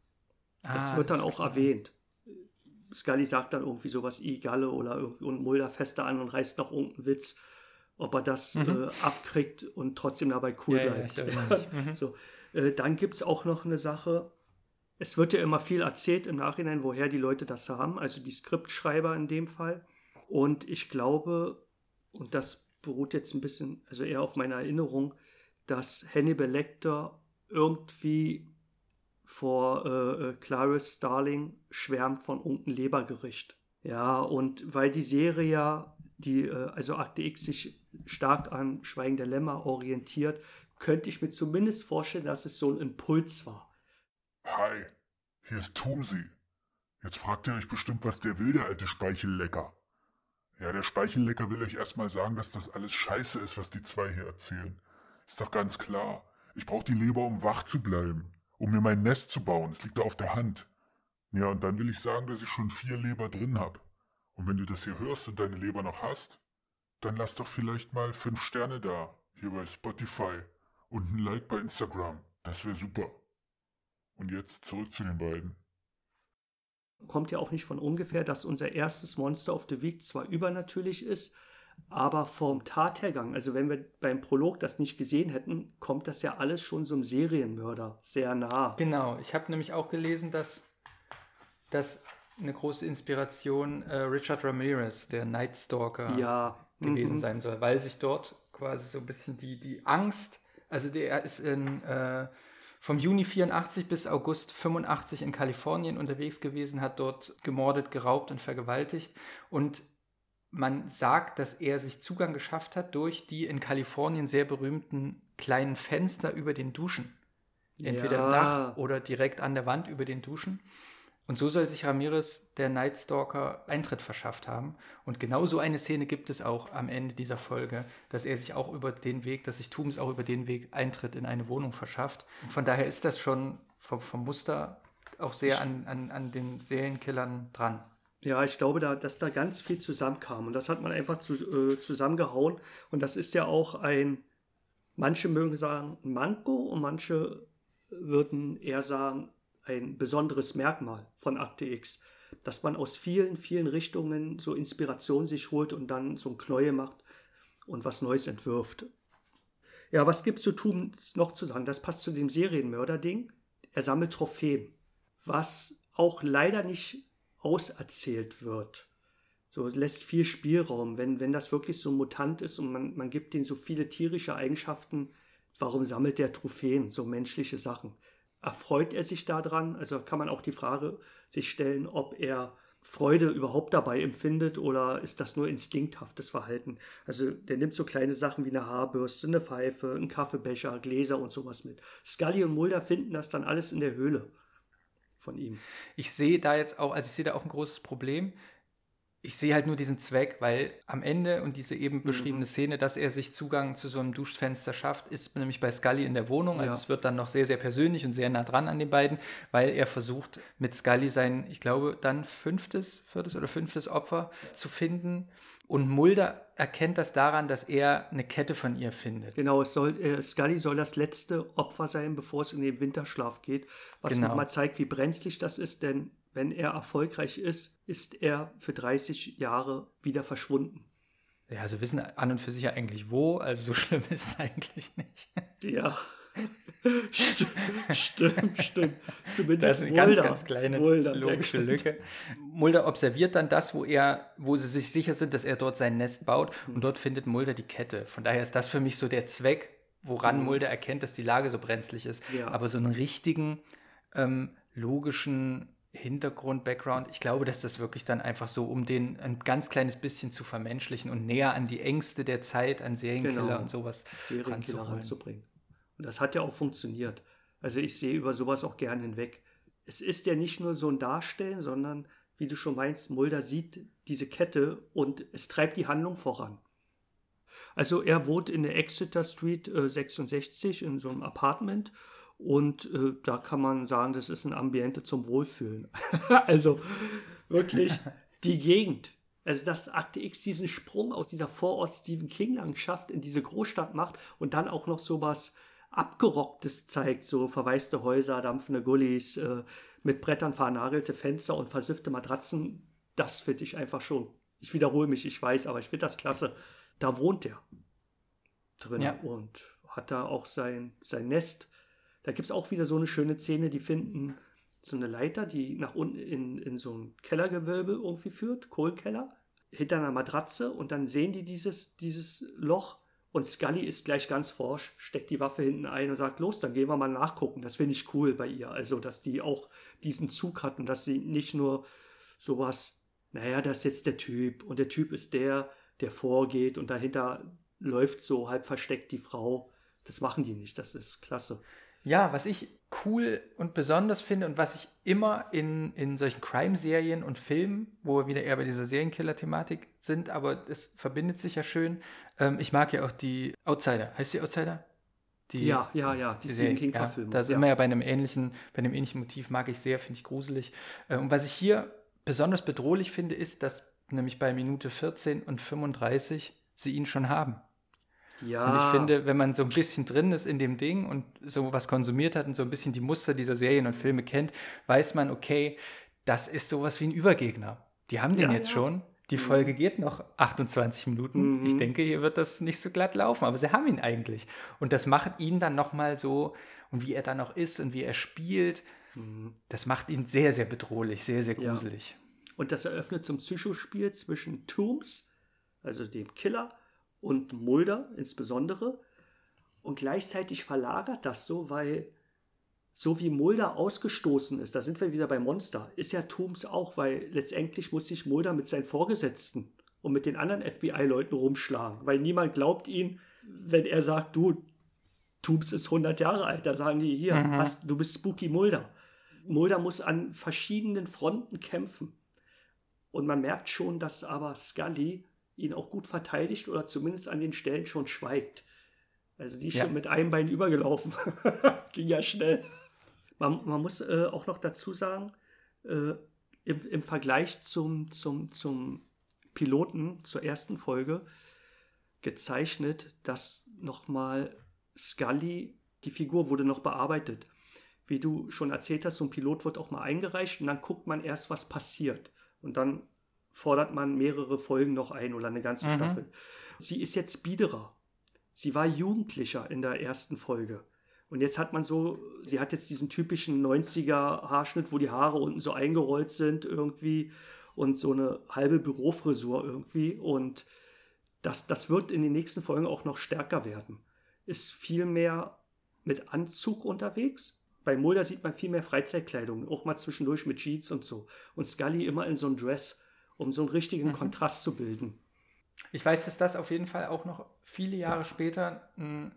Das wird dann auch erwähnt. Scully sagt dann irgendwie sowas, Galle und Mulder feste an und reißt noch irgendeinen Witz, ob er das abkriegt und trotzdem dabei cool bleibt. So. Dann gibt es auch noch eine Sache, es wird ja immer viel erzählt im Nachhinein, woher die Leute das haben, also die Skriptschreiber in dem Fall. Und ich glaube, und das beruht jetzt ein bisschen, also eher auf meiner Erinnerung, dass Hannibal Lecter irgendwie vor Clarice Starling schwärmt von irgendeinem Lebergericht. Ja, und weil die Serie ja, also Akte X sich stark an Schweigen der Lämmer orientiert, könnte ich mir zumindest vorstellen, dass es so ein Impuls war. Hi, hier ist Tumsi. Jetzt fragt ihr euch bestimmt, was der will, der alte Speichellecker. Ja, der Speichellecker will euch erstmal sagen, dass das alles scheiße ist, was die zwei hier erzählen. Ist doch ganz klar. Ich brauche die Leber, um wach zu bleiben, um mir mein Nest zu bauen. Es liegt da auf der Hand. Ja, und dann will ich sagen, dass ich schon 4 Leber drin habe. Und wenn du das hier hörst und deine Leber noch hast, dann lass doch vielleicht mal 5 Sterne da, hier bei Spotify und ein Like bei Instagram. Das wäre super. Und jetzt zurück zu den beiden. Kommt ja auch nicht von ungefähr, dass unser erstes Monster of the Week zwar übernatürlich ist, Aber vom Tathergang, also wenn wir beim Prolog das nicht gesehen hätten, kommt das ja alles schon so einem Serienmörder sehr nah. Genau, ich habe nämlich auch gelesen, dass eine große Inspiration Richard Ramirez, der Night Stalker, gewesen sein soll, weil sich dort quasi so ein bisschen die Angst, also der ist vom Juni 84 bis August 85 in Kalifornien unterwegs gewesen, hat dort gemordet, geraubt und vergewaltigt und man sagt, dass er sich Zugang geschafft hat durch die in Kalifornien sehr berühmten kleinen Fenster über den Duschen. Entweder im Dach oder direkt an der Wand über den Duschen. Und so soll sich Ramirez, der Night Stalker, Eintritt verschafft haben. Und genau so eine Szene gibt es auch am Ende dieser Folge, dass er sich auch über den Weg, dass sich Toomes auch über den Weg Eintritt in eine Wohnung verschafft. Und von daher ist das schon vom Muster auch sehr an den Serienkillern dran. Ja, ich glaube, dass da ganz viel zusammenkam. Und das hat man einfach zusammengehauen. Und das ist ja auch manche mögen sagen, ein Manko und manche würden eher sagen, ein besonderes Merkmal von Akte X. Dass man aus vielen, vielen Richtungen so Inspiration sich holt und dann so ein Knäuel macht und was Neues entwirft. Ja, was gibt's zu tun noch zu sagen? Das passt zu dem Serienmörder-Ding. Er sammelt Trophäen. Was auch leider nicht auserzählt wird. So lässt viel Spielraum, wenn das wirklich so ein Mutant ist und man gibt ihm so viele tierische Eigenschaften, warum sammelt der Trophäen, so menschliche Sachen? Erfreut er sich daran? Also kann man auch die Frage sich stellen, ob er Freude überhaupt dabei empfindet oder ist das nur instinkthaftes Verhalten? Also der nimmt so kleine Sachen wie eine Haarbürste, eine Pfeife, einen Kaffeebecher, Gläser und sowas mit. Scully und Mulder finden das dann alles in der Höhle von ihm. Ich sehe da auch ein großes Problem. Ich sehe halt nur diesen Zweck, weil am Ende und diese eben beschriebene Szene, dass er sich Zugang zu so einem Duschfenster schafft, ist nämlich bei Scully in der Wohnung. Also es wird dann noch sehr, sehr persönlich und sehr nah dran an den beiden, weil er versucht, mit Scully sein, ich glaube, dann viertes oder fünftes Opfer zu finden. Und Mulder erkennt das daran, dass er eine Kette von ihr findet. Genau, Scully soll das letzte Opfer sein, bevor es in den Winterschlaf geht, was nochmal zeigt, wie brenzlig das ist, denn wenn er erfolgreich ist, ist er für 30 Jahre wieder verschwunden. Ja, also wissen an und für sich ja eigentlich wo, also so schlimm ist es eigentlich nicht. Ja, stimmt. Zumindest das ist eine ganz kleine logische Lücke. Mulder observiert dann das, wo sie sich sicher sind, dass er dort sein Nest baut und dort findet Mulder die Kette. Von daher ist das für mich so der Zweck, woran Mulder erkennt, dass die Lage so brenzlig ist. Ja. Aber so einen richtigen, logischen Hintergrund, Background, ich glaube, dass das wirklich dann einfach so, um den ein ganz kleines bisschen zu vermenschlichen und näher an die Ängste der Zeit, an Serienkiller und sowas ranzubringen. Und das hat ja auch funktioniert. Also ich sehe über sowas auch gern hinweg. Es ist ja nicht nur so ein Darstellen, sondern, wie du schon meinst, Mulder sieht diese Kette und es treibt die Handlung voran. Also er wohnt in der Exeter Street 66 in so einem Apartment und da kann man sagen, das ist ein Ambiente zum Wohlfühlen. Also wirklich die Gegend. Also dass Akte X diesen Sprung aus dieser Vorort-Stephen-King-Landschaft in diese Großstadt macht und dann auch noch sowas Abgerocktes zeigt, so verwaiste Häuser, dampfende Gullis, mit Brettern vernagelte Fenster und versiffte Matratzen, das finde ich einfach schon. Ich wiederhole mich, ich weiß, aber ich finde das klasse. Da wohnt er drin und hat da auch sein Nest. Da gibt es auch wieder so eine schöne Szene, die finden so eine Leiter, die nach unten in so ein Kellergewölbe irgendwie führt, Kohlenkeller, hinter einer Matratze und dann sehen die dieses Loch und Scully ist gleich ganz forsch, steckt die Waffe hinten ein und sagt, los, dann gehen wir mal nachgucken. Das finde ich cool bei ihr, also dass die auch diesen Zug hatten, dass sie nicht nur sowas, naja, das ist jetzt der Typ und der Typ ist der vorgeht und dahinter läuft so halb versteckt die Frau. Das machen die nicht, das ist klasse. Ja, was ich cool und besonders finde und was ich immer in solchen Crime-Serien und Filmen, wo wir wieder eher bei dieser Serienkiller-Thematik sind, aber es verbindet sich ja schön. Ich mag ja auch die Outsider. Heißt die Outsider? Ja, die Stephen King-Verfilmung. Da sind wir ja bei einem ähnlichen Motiv, mag ich sehr, finde ich gruselig. Und was ich hier besonders bedrohlich finde, ist, dass nämlich bei Minute 14 und 35 sie ihn schon haben. Ja. Und ich finde, wenn man so ein bisschen drin ist in dem Ding und so was konsumiert hat und so ein bisschen die Muster dieser Serien und Filme kennt, weiß man, okay, das ist sowas wie ein Übergegner. Die haben den schon. Die Folge geht noch 28 Minuten. Ich denke, hier wird das nicht so glatt laufen, aber sie haben ihn eigentlich. Und das macht ihn dann nochmal so, und wie er dann noch ist und wie er spielt, das macht ihn sehr, sehr bedrohlich, sehr, sehr gruselig. Ja. Und das eröffnet zum Psychospiel zwischen Toomes, also dem Killer, und Mulder insbesondere. Und gleichzeitig verlagert das so, weil so wie Mulder ausgestoßen ist, da sind wir wieder bei Monster, ist ja Toomes auch, weil letztendlich muss sich Mulder mit seinen Vorgesetzten und mit den anderen FBI-Leuten rumschlagen, weil niemand glaubt ihn, wenn er sagt, du, Toomes ist 100 Jahre alt, da sagen die, hier, du bist Spooky Mulder. Mulder muss an verschiedenen Fronten kämpfen. Und man merkt schon, dass aber Scully ihn auch gut verteidigt oder zumindest an den Stellen schon schweigt. Also die ist schon mit einem Bein übergelaufen. Ging ja schnell. Man muss auch noch dazu sagen, im Vergleich zum Piloten, zur ersten Folge, gezeichnet, dass nochmal Scully, die Figur wurde noch bearbeitet. Wie du schon erzählt hast, so ein Pilot wird auch mal eingereicht und dann guckt man erst, was passiert. Und dann fordert man mehrere Folgen noch ein oder eine ganze Staffel. Sie ist jetzt biederer. Sie war Jugendlicher in der ersten Folge. Und jetzt hat man sie hat jetzt diesen typischen 90er Haarschnitt, wo die Haare unten so eingerollt sind irgendwie und so eine halbe Bürofrisur irgendwie. Und das wird in den nächsten Folgen auch noch stärker werden. Ist viel mehr mit Anzug unterwegs. Bei Mulder sieht man viel mehr Freizeitkleidung, auch mal zwischendurch mit Jeans und so. Und Scully immer in so einem Dress, um so einen richtigen Kontrast zu bilden. Ich weiß, dass das auf jeden Fall auch noch viele Jahre später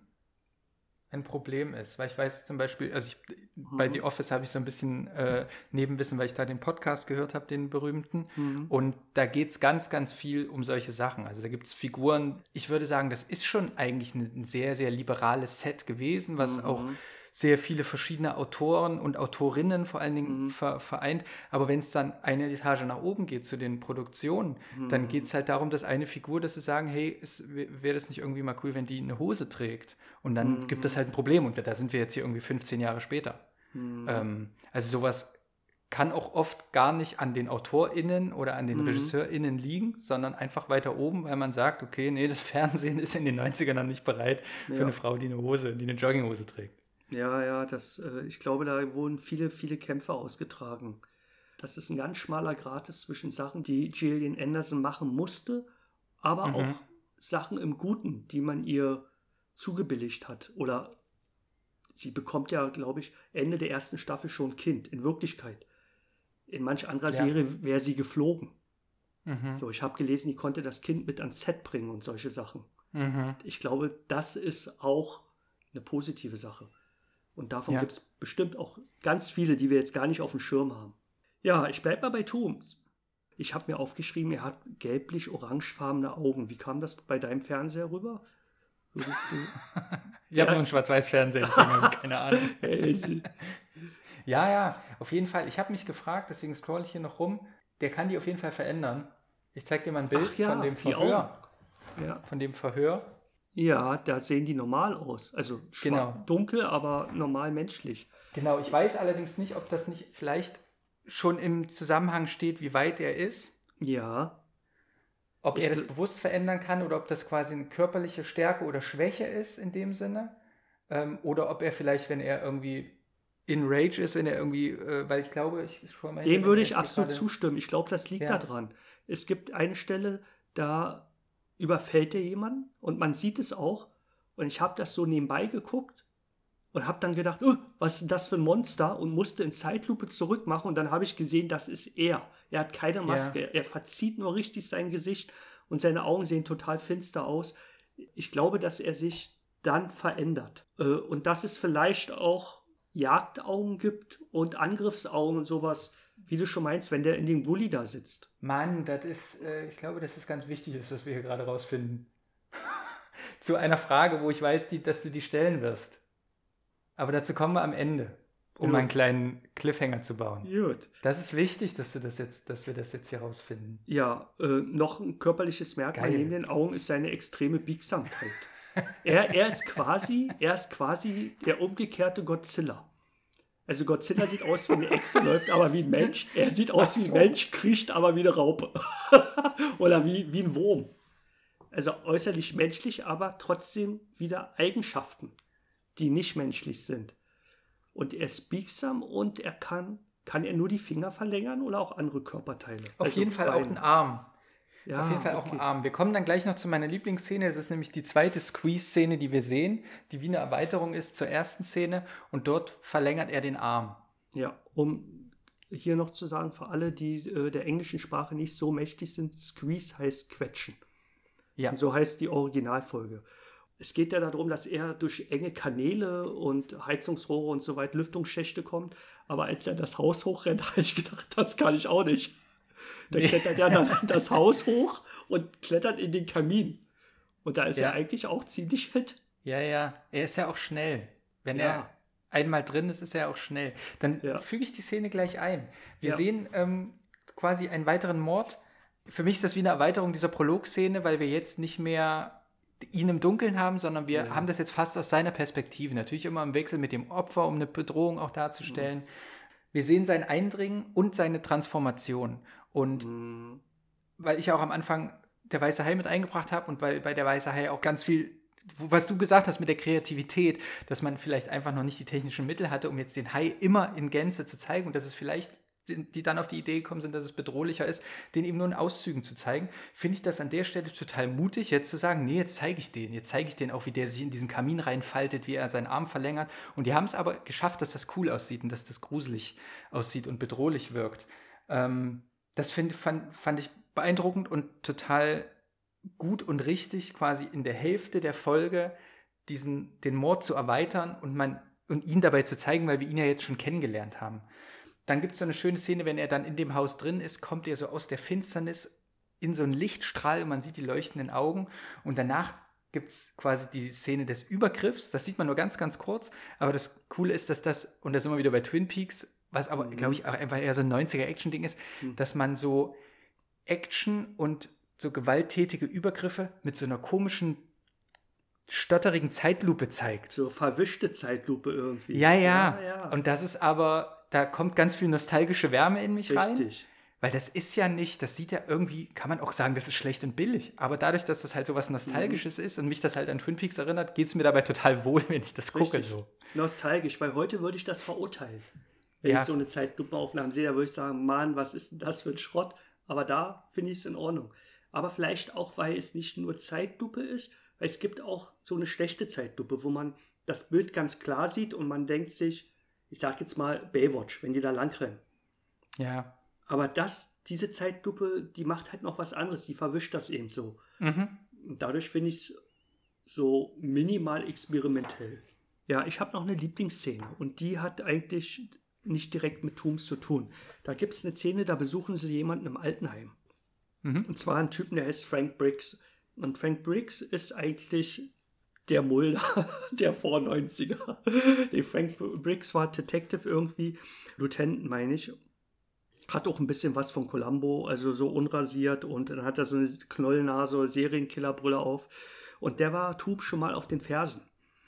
ein Problem ist, weil ich weiß zum Beispiel, bei The Office habe ich so ein bisschen Nebenwissen, weil ich da den Podcast gehört habe, den berühmten, und da geht es ganz, ganz viel um solche Sachen. Also da gibt es Figuren, ich würde sagen, das ist schon eigentlich ein sehr, sehr liberales Set gewesen, was auch sehr viele verschiedene Autoren und Autorinnen vor allen Dingen vereint. Aber wenn es dann eine Etage nach oben geht zu den Produktionen, dann geht es halt darum, dass eine Figur, dass sie sagen, hey, wäre das nicht irgendwie mal cool, wenn die eine Hose trägt? Und dann gibt es halt ein Problem. Und da sind wir jetzt hier irgendwie 15 Jahre später. Also sowas kann auch oft gar nicht an den AutorInnen oder an den RegisseurInnen liegen, sondern einfach weiter oben, weil man sagt, okay, nee, das Fernsehen ist in den 90ern noch nicht bereit für eine Frau, die eine Jogginghose trägt. Ja, ich glaube, da wurden viele, viele Kämpfe ausgetragen. Das ist ein ganz schmaler Grat zwischen Sachen, die Gillian Anderson machen musste, aber auch Sachen im Guten, die man ihr zugebilligt hat. Oder sie bekommt ja, glaube ich, Ende der ersten Staffel schon ein Kind, in Wirklichkeit. In manch anderer Serie wäre sie geflogen. So, ich habe gelesen, die konnte das Kind mit ans Set bringen und solche Sachen. Ich glaube, das ist auch eine positive Sache. Und davon gibt es bestimmt auch ganz viele, die wir jetzt gar nicht auf dem Schirm haben. Ja, ich bleibe mal bei Toomes. Ich habe mir aufgeschrieben, er hat gelblich-orangefarbene Augen. Wie kam das bei deinem Fernseher rüber? Ich habe nur einen Schwarz-Weiß-Fernseher, deswegen habe ich keine Ahnung. Ja, auf jeden Fall. Ich habe mich gefragt, deswegen scroll ich hier noch rum. Der kann die auf jeden Fall verändern. Ich zeige dir mal ein Bild von dem Verhör. Von dem Verhör. Ja, da sehen die normal aus. Also dunkel, aber normal menschlich. Genau, ich weiß allerdings nicht, ob das nicht vielleicht schon im Zusammenhang steht, wie weit er ist. Ja. Ob er das bewusst verändern kann oder ob das quasi eine körperliche Stärke oder Schwäche ist in dem Sinne. Oder ob er vielleicht, wenn er irgendwie in Rage ist, wenn er irgendwie, weil ich glaube, dem würde ich absolut zustimmen. Ich glaube, das liegt daran. Es gibt eine Stelle, da überfällt er jemanden und man sieht es auch. Und ich habe das so nebenbei geguckt und habe dann gedacht, was ist denn das für ein Monster? Und musste in Zeitlupe zurückmachen und dann habe ich gesehen, das ist er. Er hat keine Maske, er verzieht nur richtig sein Gesicht und seine Augen sehen total finster aus. Ich glaube, dass er sich dann verändert. Und dass es vielleicht auch Jagdaugen gibt und Angriffsaugen und sowas, wie du schon meinst, wenn der in dem Gully da sitzt. Mann, ich glaube, dass das ganz wichtig ist, was wir hier gerade rausfinden. Zu einer Frage, wo ich weiß, dass du die stellen wirst. Aber dazu kommen wir am Ende, um einen kleinen Cliffhanger zu bauen. Gut. Das ist wichtig, dass wir das jetzt hier rausfinden. Ja, noch ein körperliches Merkmal neben den Augen ist seine extreme Biegsamkeit. Er ist quasi der umgekehrte Godzilla. Also Godzilla sieht aus wie eine Echse, läuft aber wie ein Mensch. Er sieht aus wie ein Mensch, kriecht aber wie eine Raupe. Oder wie ein Wurm. Also äußerlich menschlich, aber trotzdem wieder Eigenschaften, die nicht menschlich sind. Und er ist biegsam und er kann er nur die Finger verlängern oder auch andere Körperteile? Auf Also jeden Fall Beine. auch ein Arm. Ja, Auf jeden Fall auch okay. ein Arm. Wir kommen dann gleich noch zu meiner Lieblingsszene. Das ist nämlich die zweite Squeeze-Szene, die wir sehen, die wie eine Erweiterung ist zur ersten Szene. Und dort verlängert er den Arm. Ja, um hier noch zu sagen, für alle, die der englischen Sprache nicht so mächtig sind, Squeeze heißt quetschen. Ja. Und so heißt die Originalfolge. Es geht ja darum, dass er durch enge Kanäle und Heizungsrohre und so weiter, Lüftungsschächte kommt. Aber als er das Haus hochrennt, habe ich gedacht, das kann ich auch nicht. Der klettert ja dann das Haus hoch und klettert in den Kamin. Und da ist er eigentlich auch ziemlich fit. Ja, ja. Er ist ja auch schnell. Wenn Ja. er einmal drin ist, ist er auch schnell. Dann füge ich die Szene gleich ein. Wir sehen quasi einen weiteren Mord. Für mich ist das wie eine Erweiterung dieser Prolog-Szene, weil wir jetzt nicht mehr ihn im Dunkeln haben, sondern wir haben das jetzt fast aus seiner Perspektive. Natürlich immer im Wechsel mit dem Opfer, um eine Bedrohung auch darzustellen. Wir sehen sein Eindringen und seine Transformation. Und weil ich ja auch am Anfang der Weiße Hai mit eingebracht habe und bei der Weiße Hai auch ganz viel, was du gesagt hast mit der Kreativität, dass man vielleicht einfach noch nicht die technischen Mittel hatte, um jetzt den Hai immer in Gänze zu zeigen und dass es vielleicht, die dann auf die Idee gekommen sind, dass es bedrohlicher ist, den eben nur in Auszügen zu zeigen, finde ich das an der Stelle total mutig, jetzt zu sagen, nee, jetzt zeige ich den auch, wie der sich in diesen Kamin reinfaltet, wie er seinen Arm verlängert. Und die haben es aber geschafft, dass das cool aussieht und dass das gruselig aussieht und bedrohlich wirkt. Das fand ich beeindruckend und total gut und richtig, quasi in der Hälfte der Folge den Mord zu erweitern und ihn dabei zu zeigen, weil wir ihn ja jetzt schon kennengelernt haben. Dann gibt es so eine schöne Szene, wenn er dann in dem Haus drin ist, kommt er so aus der Finsternis in so einen Lichtstrahl und man sieht die leuchtenden Augen und danach gibt es quasi die Szene des Übergriffs, das sieht man nur ganz, ganz kurz, aber das Coole ist, dass das, und da sind wir wieder bei Twin Peaks, was aber, glaube ich, auch einfach eher so ein 90er-Action-Ding ist, dass man so Action und so gewalttätige Übergriffe mit so einer komischen, stotterigen Zeitlupe zeigt. So verwischte Zeitlupe irgendwie. Ja. Und das ist aber, da kommt ganz viel nostalgische Wärme in mich rein. Richtig. Weil das ist ja nicht, das sieht ja irgendwie, kann man auch sagen, das ist schlecht und billig. Aber dadurch, dass das halt so was Nostalgisches ist und mich das halt an Twin Peaks erinnert, geht es mir dabei total wohl, wenn ich das gucke. So. Nostalgisch, weil heute würde ich das verurteilen. Wenn ich so eine Zeitlupenaufnahme sehe, da würde ich sagen, Mann, was ist denn das für ein Schrott? Aber da finde ich es in Ordnung. Aber vielleicht auch, weil es nicht nur Zeitlupe ist, weil es gibt auch so eine schlechte Zeitlupe, wo man das Bild ganz klar sieht und man denkt sich, ich sag jetzt mal Baywatch, wenn die da lang rennen. Ja. Aber diese Zeitlupe, die macht halt noch was anderes, die verwischt das eben so. Und dadurch finde ich es so minimal experimentell. Ja, ich habe noch eine Lieblingsszene und die hat eigentlich nicht direkt mit Tooms zu tun. Da gibt es eine Szene, da besuchen sie jemanden im Altenheim. Und zwar einen Typen, der heißt Frank Briggs. Und Frank Briggs ist eigentlich der Mulder der Vor-90er. Nee, Frank Briggs war Detective irgendwie, Lieutenant meine ich. Hat auch ein bisschen was von Columbo, also so unrasiert. Und dann hat er so eine Knollnase, Serienkillerbrille auf. Und der war Toom schon mal auf den Fersen.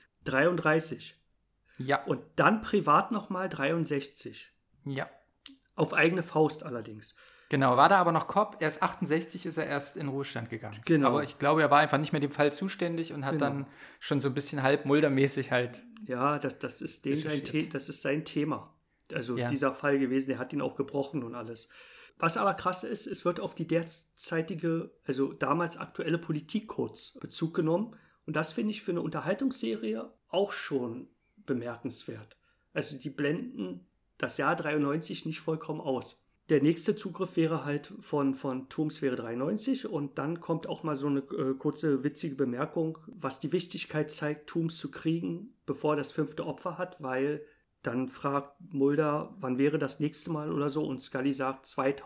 33. Ja. Und dann privat nochmal 63. Ja. Auf eigene Faust allerdings. Genau, war da aber noch Cop. Erst 68 ist er erst in Ruhestand gegangen. Genau. Aber ich glaube, er war einfach nicht mehr dem Fall zuständig und hat dann schon so ein bisschen halb Mulder-mäßig halt. Ja, das ist sein Thema. Also dieser Fall gewesen, der hat ihn auch gebrochen und alles. Was aber krass ist, es wird auf die derzeitige, also damals aktuelle Politik kurz Bezug genommen. Und das finde ich für eine Unterhaltungsserie auch schon bemerkenswert. Also die blenden das Jahr 93 nicht vollkommen aus. Der nächste Zugriff wäre halt von Tooms wäre 93 und dann kommt auch mal so eine kurze witzige Bemerkung, was die Wichtigkeit zeigt, Tooms zu kriegen, bevor er das 5. Opfer hat, weil dann fragt Mulder, wann wäre das nächste Mal oder so und Scully sagt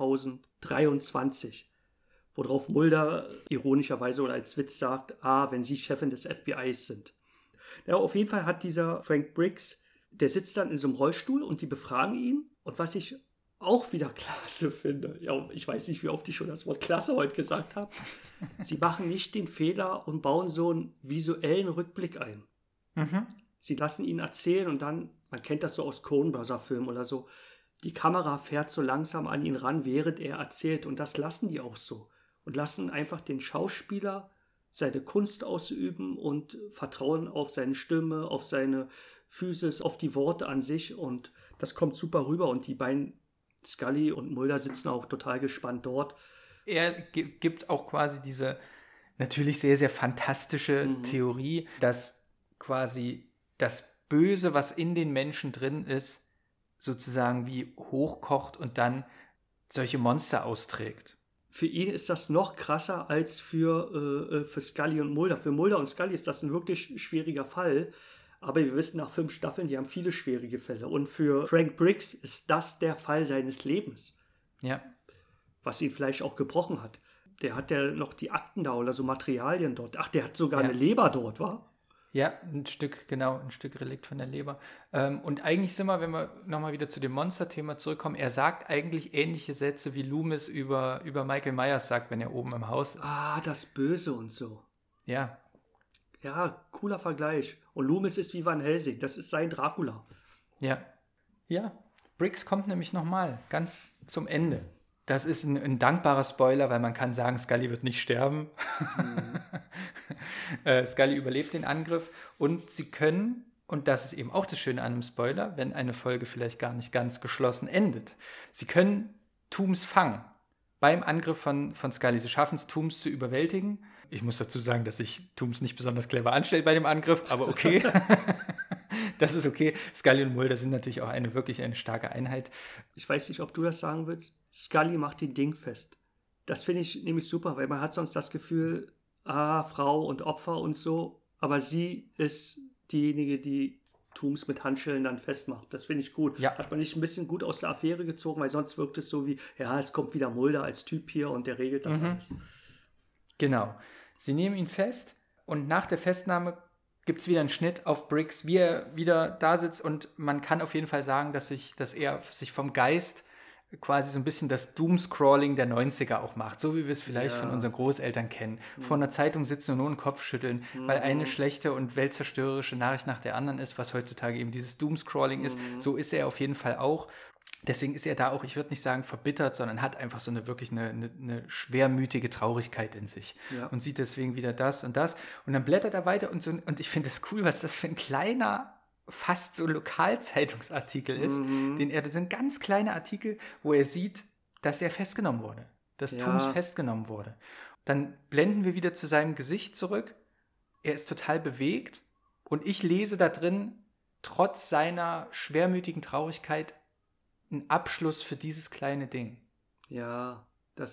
2023. Worauf Mulder ironischerweise oder als Witz sagt, wenn Sie Chefin des FBIs sind. Ja, auf jeden Fall hat dieser Frank Briggs, der sitzt dann in so einem Rollstuhl und die befragen ihn und was ich auch wieder klasse finde. Ja, ich weiß nicht, wie oft ich schon das Wort klasse heute gesagt habe. Sie machen nicht den Fehler und bauen so einen visuellen Rückblick ein. Sie lassen ihn erzählen und dann Man kennt das so aus Coen-Brother-Filmen oder so. Die Kamera fährt so langsam an ihn ran, während er erzählt. Und das lassen die auch so. Und lassen einfach den Schauspieler seine Kunst ausüben und vertrauen auf seine Stimme, auf seine Physis, auf die Worte an sich. Und das kommt super rüber. Und die beiden, Scully und Mulder, sitzen auch total gespannt dort. Er gibt auch quasi diese natürlich sehr, sehr fantastische Theorie, dass quasi das Böse, was in den Menschen drin ist, sozusagen wie hochkocht und dann solche Monster austrägt. Für ihn ist das noch krasser als für Scully und Mulder. Für Mulder und Scully ist das ein wirklich schwieriger Fall. Aber wir wissen, nach 5 Staffeln, die haben viele schwierige Fälle. Und für Frank Briggs ist das der Fall seines Lebens. Ja. Was ihn vielleicht auch gebrochen hat. Der hat ja noch die Akten da oder so Materialien dort. Ach, der hat sogar eine Leber dort, wa? Ja, ein Stück Relikt von der Leber. Und eigentlich sind wir, wenn wir nochmal wieder zu dem Monster-Thema zurückkommen, er sagt eigentlich ähnliche Sätze, wie Loomis über Michael Myers sagt, wenn er oben im Haus ist. Ah, das Böse und so. Ja. Ja, cooler Vergleich. Und Loomis ist wie Van Helsing, das ist sein Dracula. Ja. Ja, Briggs kommt nämlich nochmal, ganz zum Ende. Das ist ein dankbarer Spoiler, weil man kann sagen, Scully wird nicht sterben. Scully überlebt den Angriff und sie können, und das ist eben auch das Schöne an einem Spoiler, wenn eine Folge vielleicht gar nicht ganz geschlossen endet, sie können Tooms fangen beim Angriff von Scully. Sie schaffen es, Tooms zu überwältigen. Ich muss dazu sagen, dass sich Tooms nicht besonders clever anstellt bei dem Angriff, aber okay. Das ist okay. Scully und Mulder sind natürlich auch wirklich eine starke Einheit. Ich weiß nicht, ob du das sagen willst. Scully macht den Ding fest. Das finde ich nämlich super, weil man hat sonst das Gefühl, Frau und Opfer und so, aber sie ist diejenige, die Tooms mit Handschellen dann festmacht. Das finde ich gut. Ja. Hat man nicht ein bisschen gut aus der Affäre gezogen, weil sonst wirkt es so wie, ja, jetzt kommt wieder Mulder als Typ hier und der regelt das alles. Genau. Sie nehmen ihn fest und nach der Festnahme gibt es wieder einen Schnitt auf Briggs, wie er wieder da sitzt und man kann auf jeden Fall sagen, dass er sich vom Geist quasi so ein bisschen das Doomscrawling der 90er auch macht, so wie wir es vielleicht von unseren Großeltern kennen. Vor einer Zeitung sitzen und nur den Kopf schütteln, weil eine schlechte und weltzerstörerische Nachricht nach der anderen ist, was heutzutage eben dieses Doomscrawling ist. So ist er auf jeden Fall auch. Deswegen ist er da auch, ich würde nicht sagen verbittert, sondern hat einfach so wirklich eine schwermütige Traurigkeit in sich und sieht deswegen wieder das und das. Und dann blättert er weiter und ich finde es cool, was das für ein kleiner, fast so Lokalzeitungsartikel ist, das ist ein ganz kleiner Artikel, wo er sieht, dass er festgenommen wurde, dass Tooms festgenommen wurde. Dann blenden wir wieder zu seinem Gesicht zurück. Er ist total bewegt und ich lese da drin, trotz seiner schwermütigen Traurigkeit, ein Abschluss für dieses kleine Ding. Ja,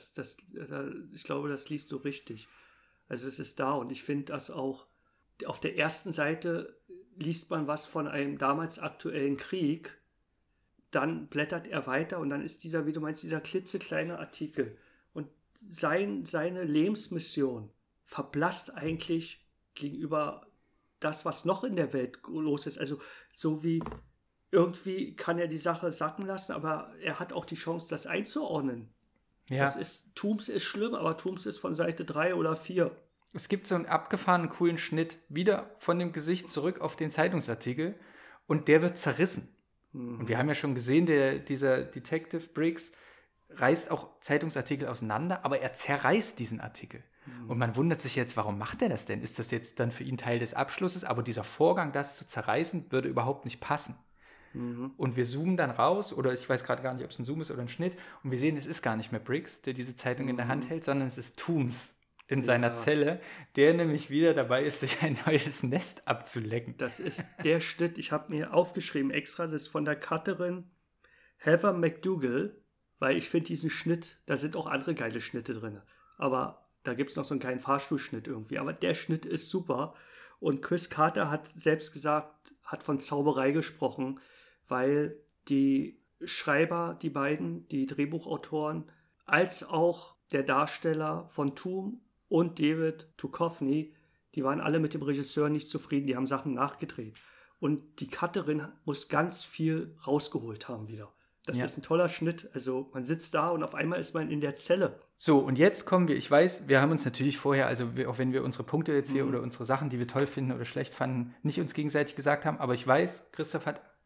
ich glaube, das liest du richtig. Also es ist da und ich finde das auch, auf der ersten Seite liest man was von einem damals aktuellen Krieg, dann blättert er weiter und dann ist dieser, wie du meinst, dieser klitzekleine Artikel. Und seine Lebensmission verblasst eigentlich gegenüber das, was noch in der Welt los ist. Also so wie irgendwie kann er die Sache sacken lassen, aber er hat auch die Chance, das einzuordnen. Ja. Tooms ist schlimm, aber Tooms ist von Seite 3 oder 4. Es gibt so einen abgefahrenen, coolen Schnitt wieder von dem Gesicht zurück auf den Zeitungsartikel und der wird zerrissen. Und wir haben ja schon gesehen, dieser Detective Briggs reißt auch Zeitungsartikel auseinander, aber er zerreißt diesen Artikel. Und man wundert sich jetzt, warum macht er das denn? Ist das jetzt dann für ihn Teil des Abschlusses? Aber dieser Vorgang, das zu zerreißen, würde überhaupt nicht passen. Und wir zoomen dann raus, oder ich weiß gerade gar nicht, ob es ein Zoom ist oder ein Schnitt, und wir sehen, es ist gar nicht mehr Briggs, der diese Zeitung in der Hand hält, sondern es ist Tooms in seiner Zelle, der nämlich wieder dabei ist, sich ein neues Nest abzulecken. Das ist der Schnitt, ich habe mir aufgeschrieben extra, das ist von der Cutterin Heather McDougall, weil ich finde diesen Schnitt, da sind auch andere geile Schnitte drin, aber da gibt es noch so einen kleinen Fahrstuhlschnitt irgendwie, aber der Schnitt ist super und Chris Carter hat selbst gesagt, hat von Zauberei gesprochen, weil die Schreiber, die beiden, die Drehbuchautoren, als auch der Darsteller von Toom und David Duchovny, die waren alle mit dem Regisseur nicht zufrieden, die haben Sachen nachgedreht. Und die Cutterin muss ganz viel rausgeholt haben wieder. Das ist ein toller Schnitt. Also man sitzt da und auf einmal ist man in der Zelle. So, und jetzt kommen wir, ich weiß, wir haben uns natürlich vorher, also auch wenn wir unsere Punkte jetzt hier oder unsere Sachen, die wir toll finden oder schlecht fanden, nicht uns gegenseitig gesagt haben, aber ich weiß, Christoph hat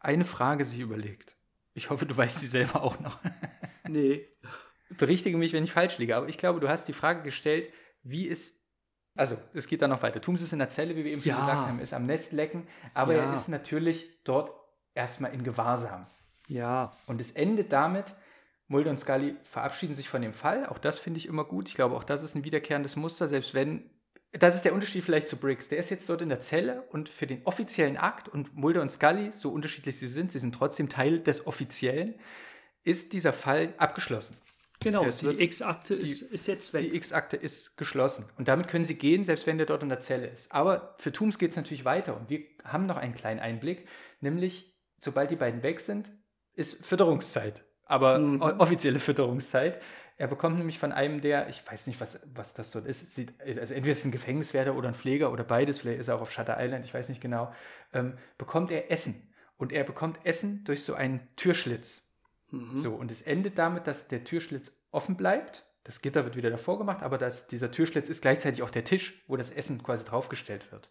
eine Frage sich überlegt. Ich hoffe, du weißt sie selber auch noch. Nee. Berichtige mich, wenn ich falsch liege, aber ich glaube, du hast die Frage gestellt, wie ist, also es geht dann noch weiter. Tooms ist in der Zelle, wie wir eben schon gesagt haben, ist am Nest lecken, aber er ist natürlich dort erstmal in Gewahrsam. Ja. Und es endet damit, Mulder und Scully verabschieden sich von dem Fall, auch das finde ich immer gut, ich glaube, auch das ist ein wiederkehrendes Muster, selbst wenn, das ist der Unterschied vielleicht zu Briggs, der ist jetzt dort in der Zelle und für den offiziellen Akt, und Mulder und Scully, so unterschiedlich sie sind trotzdem Teil des Offiziellen, ist dieser Fall abgeschlossen. Genau, die X-Akte ist jetzt weg. Die X-Akte ist geschlossen. Und damit können sie gehen, selbst wenn der dort in der Zelle ist. Aber für Tooms geht es natürlich weiter. Und wir haben noch einen kleinen Einblick. Nämlich, sobald die beiden weg sind, ist Fütterungszeit. Aber offizielle Fütterungszeit. Er bekommt nämlich von einem der, ich weiß nicht, was das dort ist. Also entweder ist es ein Gefängniswärter oder ein Pfleger oder beides. Vielleicht ist er auch auf Shutter Island, ich weiß nicht genau. Bekommt er Essen. Und er bekommt Essen durch so einen Türschlitz. So, und es endet damit, dass der Türschlitz offen bleibt. Das Gitter wird wieder davor gemacht, aber dieser Türschlitz ist gleichzeitig auch der Tisch, wo das Essen quasi draufgestellt wird.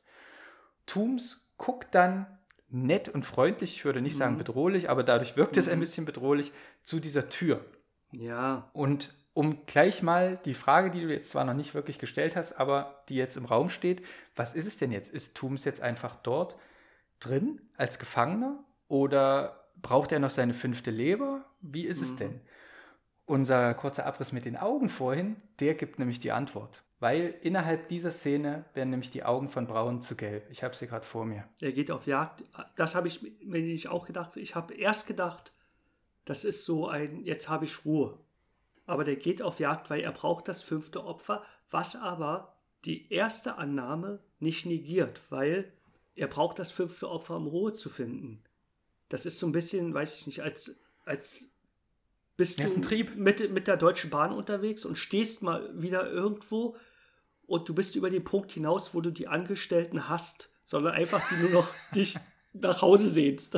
Tooms guckt dann nett und freundlich, ich würde nicht sagen bedrohlich, aber dadurch wirkt es ein bisschen bedrohlich, zu dieser Tür. Ja. Und um gleich mal die Frage, die du jetzt zwar noch nicht wirklich gestellt hast, aber die jetzt im Raum steht, was ist es denn jetzt? Ist Tooms jetzt einfach dort drin als Gefangener oder braucht er noch seine 5. Leber? Wie ist es denn? Unser kurzer Abriss mit den Augen vorhin, der gibt nämlich die Antwort. Weil innerhalb dieser Szene werden nämlich die Augen von Braun zu gelb. Ich habe sie gerade vor mir. Er geht auf Jagd. Das habe ich mir nicht auch gedacht. Ich habe erst gedacht, das ist so ein, jetzt habe ich Ruhe. Aber der geht auf Jagd, weil er braucht das 5. Opfer, was aber die erste Annahme nicht negiert, weil er braucht das 5. Opfer, um Ruhe zu finden. Das ist so ein bisschen, weiß ich nicht, als bist du mit der Deutschen Bahn unterwegs und stehst mal wieder irgendwo und du bist über den Punkt hinaus, wo du die Angestellten hast, sondern einfach die nur noch dich nach Hause sehnst.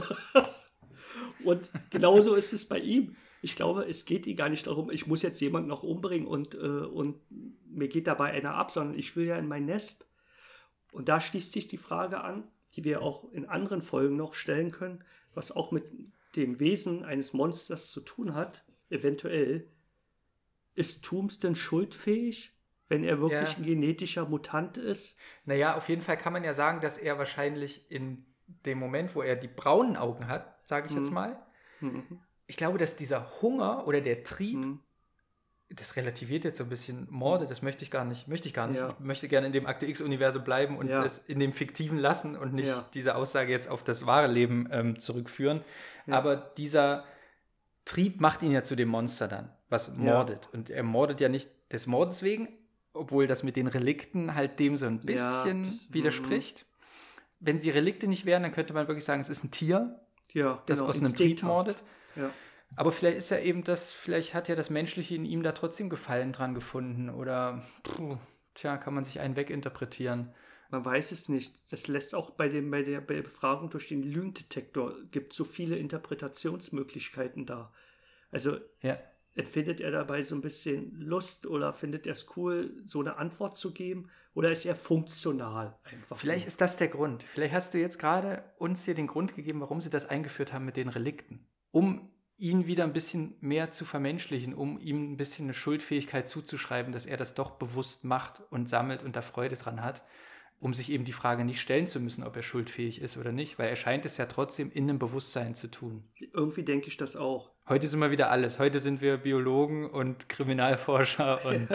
Und genauso ist es bei ihm. Ich glaube, es geht ihm gar nicht darum, ich muss jetzt jemanden noch umbringen und mir geht dabei einer ab, sondern ich will ja in mein Nest. Und da schließt sich die Frage an, die wir auch in anderen Folgen noch stellen können, was auch mit dem Wesen eines Monsters zu tun hat, eventuell. Ist Tooms denn schuldfähig, wenn er wirklich ein genetischer Mutant ist? Naja, auf jeden Fall kann man ja sagen, dass er wahrscheinlich in dem Moment, wo er die braunen Augen hat, sage ich jetzt mal, ich glaube, dass dieser Hunger oder der Trieb, das relativiert jetzt so ein bisschen Morde, das möchte ich gar nicht. Ja. Ich möchte gerne in dem Akte X-Universum bleiben und es in dem Fiktiven lassen und nicht diese Aussage jetzt auf das wahre Leben zurückführen. Ja. Aber dieser Trieb macht ihn ja zu dem Monster dann, was mordet. Und er mordet ja nicht des Mordes wegen, obwohl das mit den Relikten halt dem so ein bisschen widerspricht. Wenn die Relikte nicht wären, dann könnte man wirklich sagen, es ist ein Tier, das aus einem Trieb mordet. Ja. Aber vielleicht ist ja eben vielleicht hat ja das Menschliche in ihm da trotzdem Gefallen dran gefunden oder kann man sich einen weginterpretieren. Man weiß es nicht. Das lässt auch bei der Befragung durch den Lügendetektor, gibt so viele Interpretationsmöglichkeiten da. Also empfindet er dabei so ein bisschen Lust oder findet er es cool, so eine Antwort zu geben? Oder ist er funktional einfach? Vielleicht ist das der Grund. Vielleicht hast du jetzt gerade uns hier den Grund gegeben, warum sie das eingeführt haben mit den Relikten. Um ihn wieder ein bisschen mehr zu vermenschlichen, um ihm ein bisschen eine Schuldfähigkeit zuzuschreiben, dass er das doch bewusst macht und sammelt und da Freude dran hat, um sich eben die Frage nicht stellen zu müssen, ob er schuldfähig ist oder nicht, weil er scheint es ja trotzdem in einem Bewusstsein zu tun. Irgendwie denke ich das auch. Heute sind wir wieder alles. Heute sind wir Biologen und Kriminalforscher und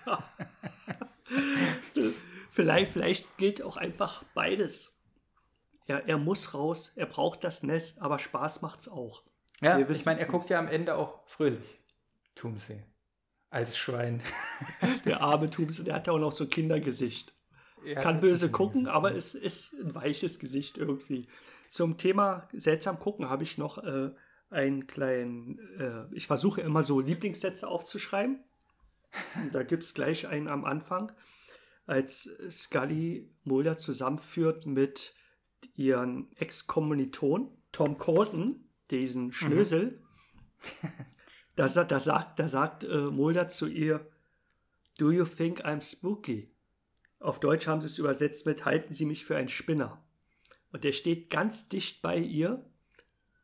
Vielleicht gilt auch einfach beides. Er muss raus, er braucht das Nest, aber Spaß macht's auch. Ja, ich meine, er guckt ja am Ende auch fröhlich. Tumsy. Altes Schwein. Der arme Tumsy, der hat ja auch noch so ein Kindergesicht. Kann böse gucken, aber es ist ein weiches Gesicht irgendwie. Zum Thema seltsam gucken habe ich noch einen kleinen, ich versuche immer so Lieblingssätze aufzuschreiben. Da gibt es gleich einen am Anfang, als Scully Mulder zusammenführt mit ihren Ex-Kommilitonen, Tom Colton, diesen Schnösel. Da sagt Mulder zu ihr, "Do you think I'm spooky?" Auf Deutsch haben sie es übersetzt mit "Halten Sie mich für einen Spinner." Und der steht ganz dicht bei ihr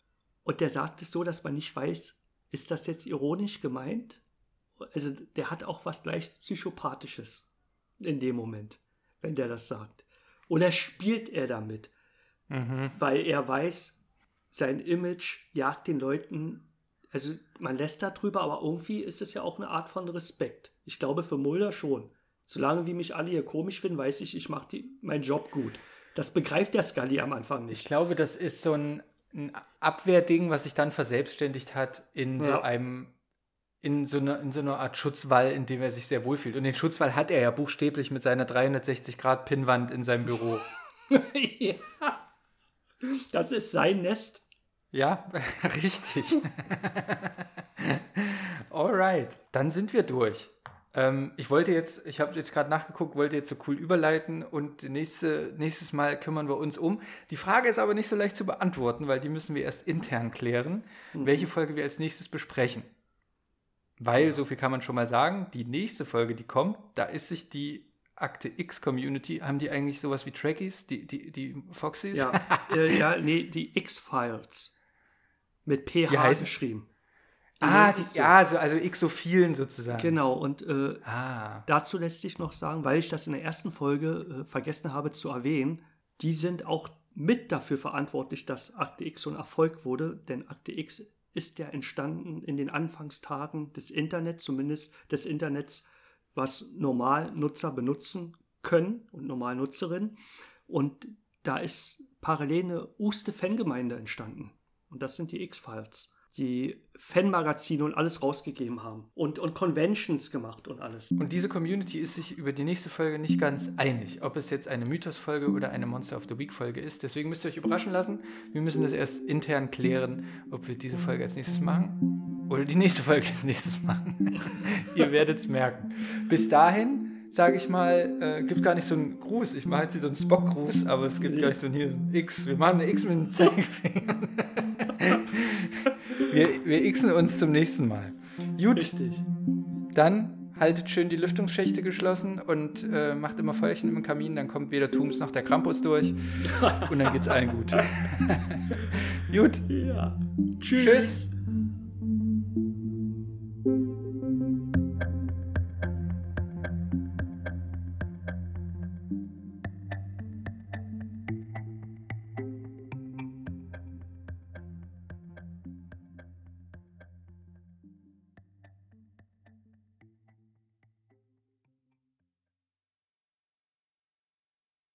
Und der sagt es so, dass man nicht weiß, ist das jetzt ironisch gemeint? Also der hat auch was leicht Psychopathisches in dem Moment, wenn der das sagt. Oder spielt er damit? Weil er weiß, sein Image jagt den Leuten, also man lässt darüber, aber irgendwie ist es ja auch eine Art von Respekt. Ich glaube für Mulder schon. Solange wie mich alle hier komisch finden, weiß ich, ich mache meinen Job gut. Das begreift der Scully am Anfang nicht. Ich glaube, das ist so ein Abwehrding, was sich dann verselbstständigt hat in so einer Art Schutzwall, in dem er sich sehr wohlfühlt. Und den Schutzwall hat er ja buchstäblich mit seiner 360-Grad-Pinnwand in seinem Büro. Ja. Das ist sein Nest. Ja, richtig. Alright, dann sind wir durch. Ich habe jetzt gerade nachgeguckt, wollte jetzt so cool überleiten und nächstes Mal kümmern wir uns um. Die Frage ist aber nicht so leicht zu beantworten, weil die müssen wir erst intern klären, welche Folge wir als nächstes besprechen. Weil, so viel kann man schon mal sagen, die nächste Folge, die kommt, da ist sich die Akte X-Community, haben die eigentlich sowas wie Trekkies, die Foxys? Ja, die X-Files. Mit PH geschrieben. Also Xophilen sozusagen. Genau, und dazu lässt sich noch sagen, weil ich das in der ersten Folge vergessen habe zu erwähnen, die sind auch mit dafür verantwortlich, dass Akte X so ein Erfolg wurde, denn Akte X ist ja entstanden in den Anfangstagen des Internets, zumindest des Internets, was Normalnutzer benutzen können und Normalnutzerinnen. Und da ist parallel eine Fangemeinde entstanden. Und das sind die X-Files, die Fanmagazine und alles rausgegeben haben und Conventions gemacht und alles. Und diese Community ist sich über die nächste Folge nicht ganz einig, ob es jetzt eine Mythos-Folge oder eine Monster of the Week-Folge ist. Deswegen müsst ihr euch überraschen lassen. Wir müssen das erst intern klären, ob wir diese Folge als nächstes machen oder die nächste Folge als nächstes machen. Ihr werdet es merken. Bis dahin, sage ich mal, gibt gar nicht so einen Gruß. Ich mache jetzt hier so einen Spock-Gruß, aber es gibt gar nicht so einen X. Wir machen eine X mit dem Zeigefinger. Wir xen uns zum nächsten Mal. Gut, richtig. Dann haltet schön die Lüftungsschächte geschlossen und macht immer Feuerchen im Kamin, dann kommt weder Tooms noch der Krampus durch und dann geht's allen gut. Gut. Ja. Tschüss.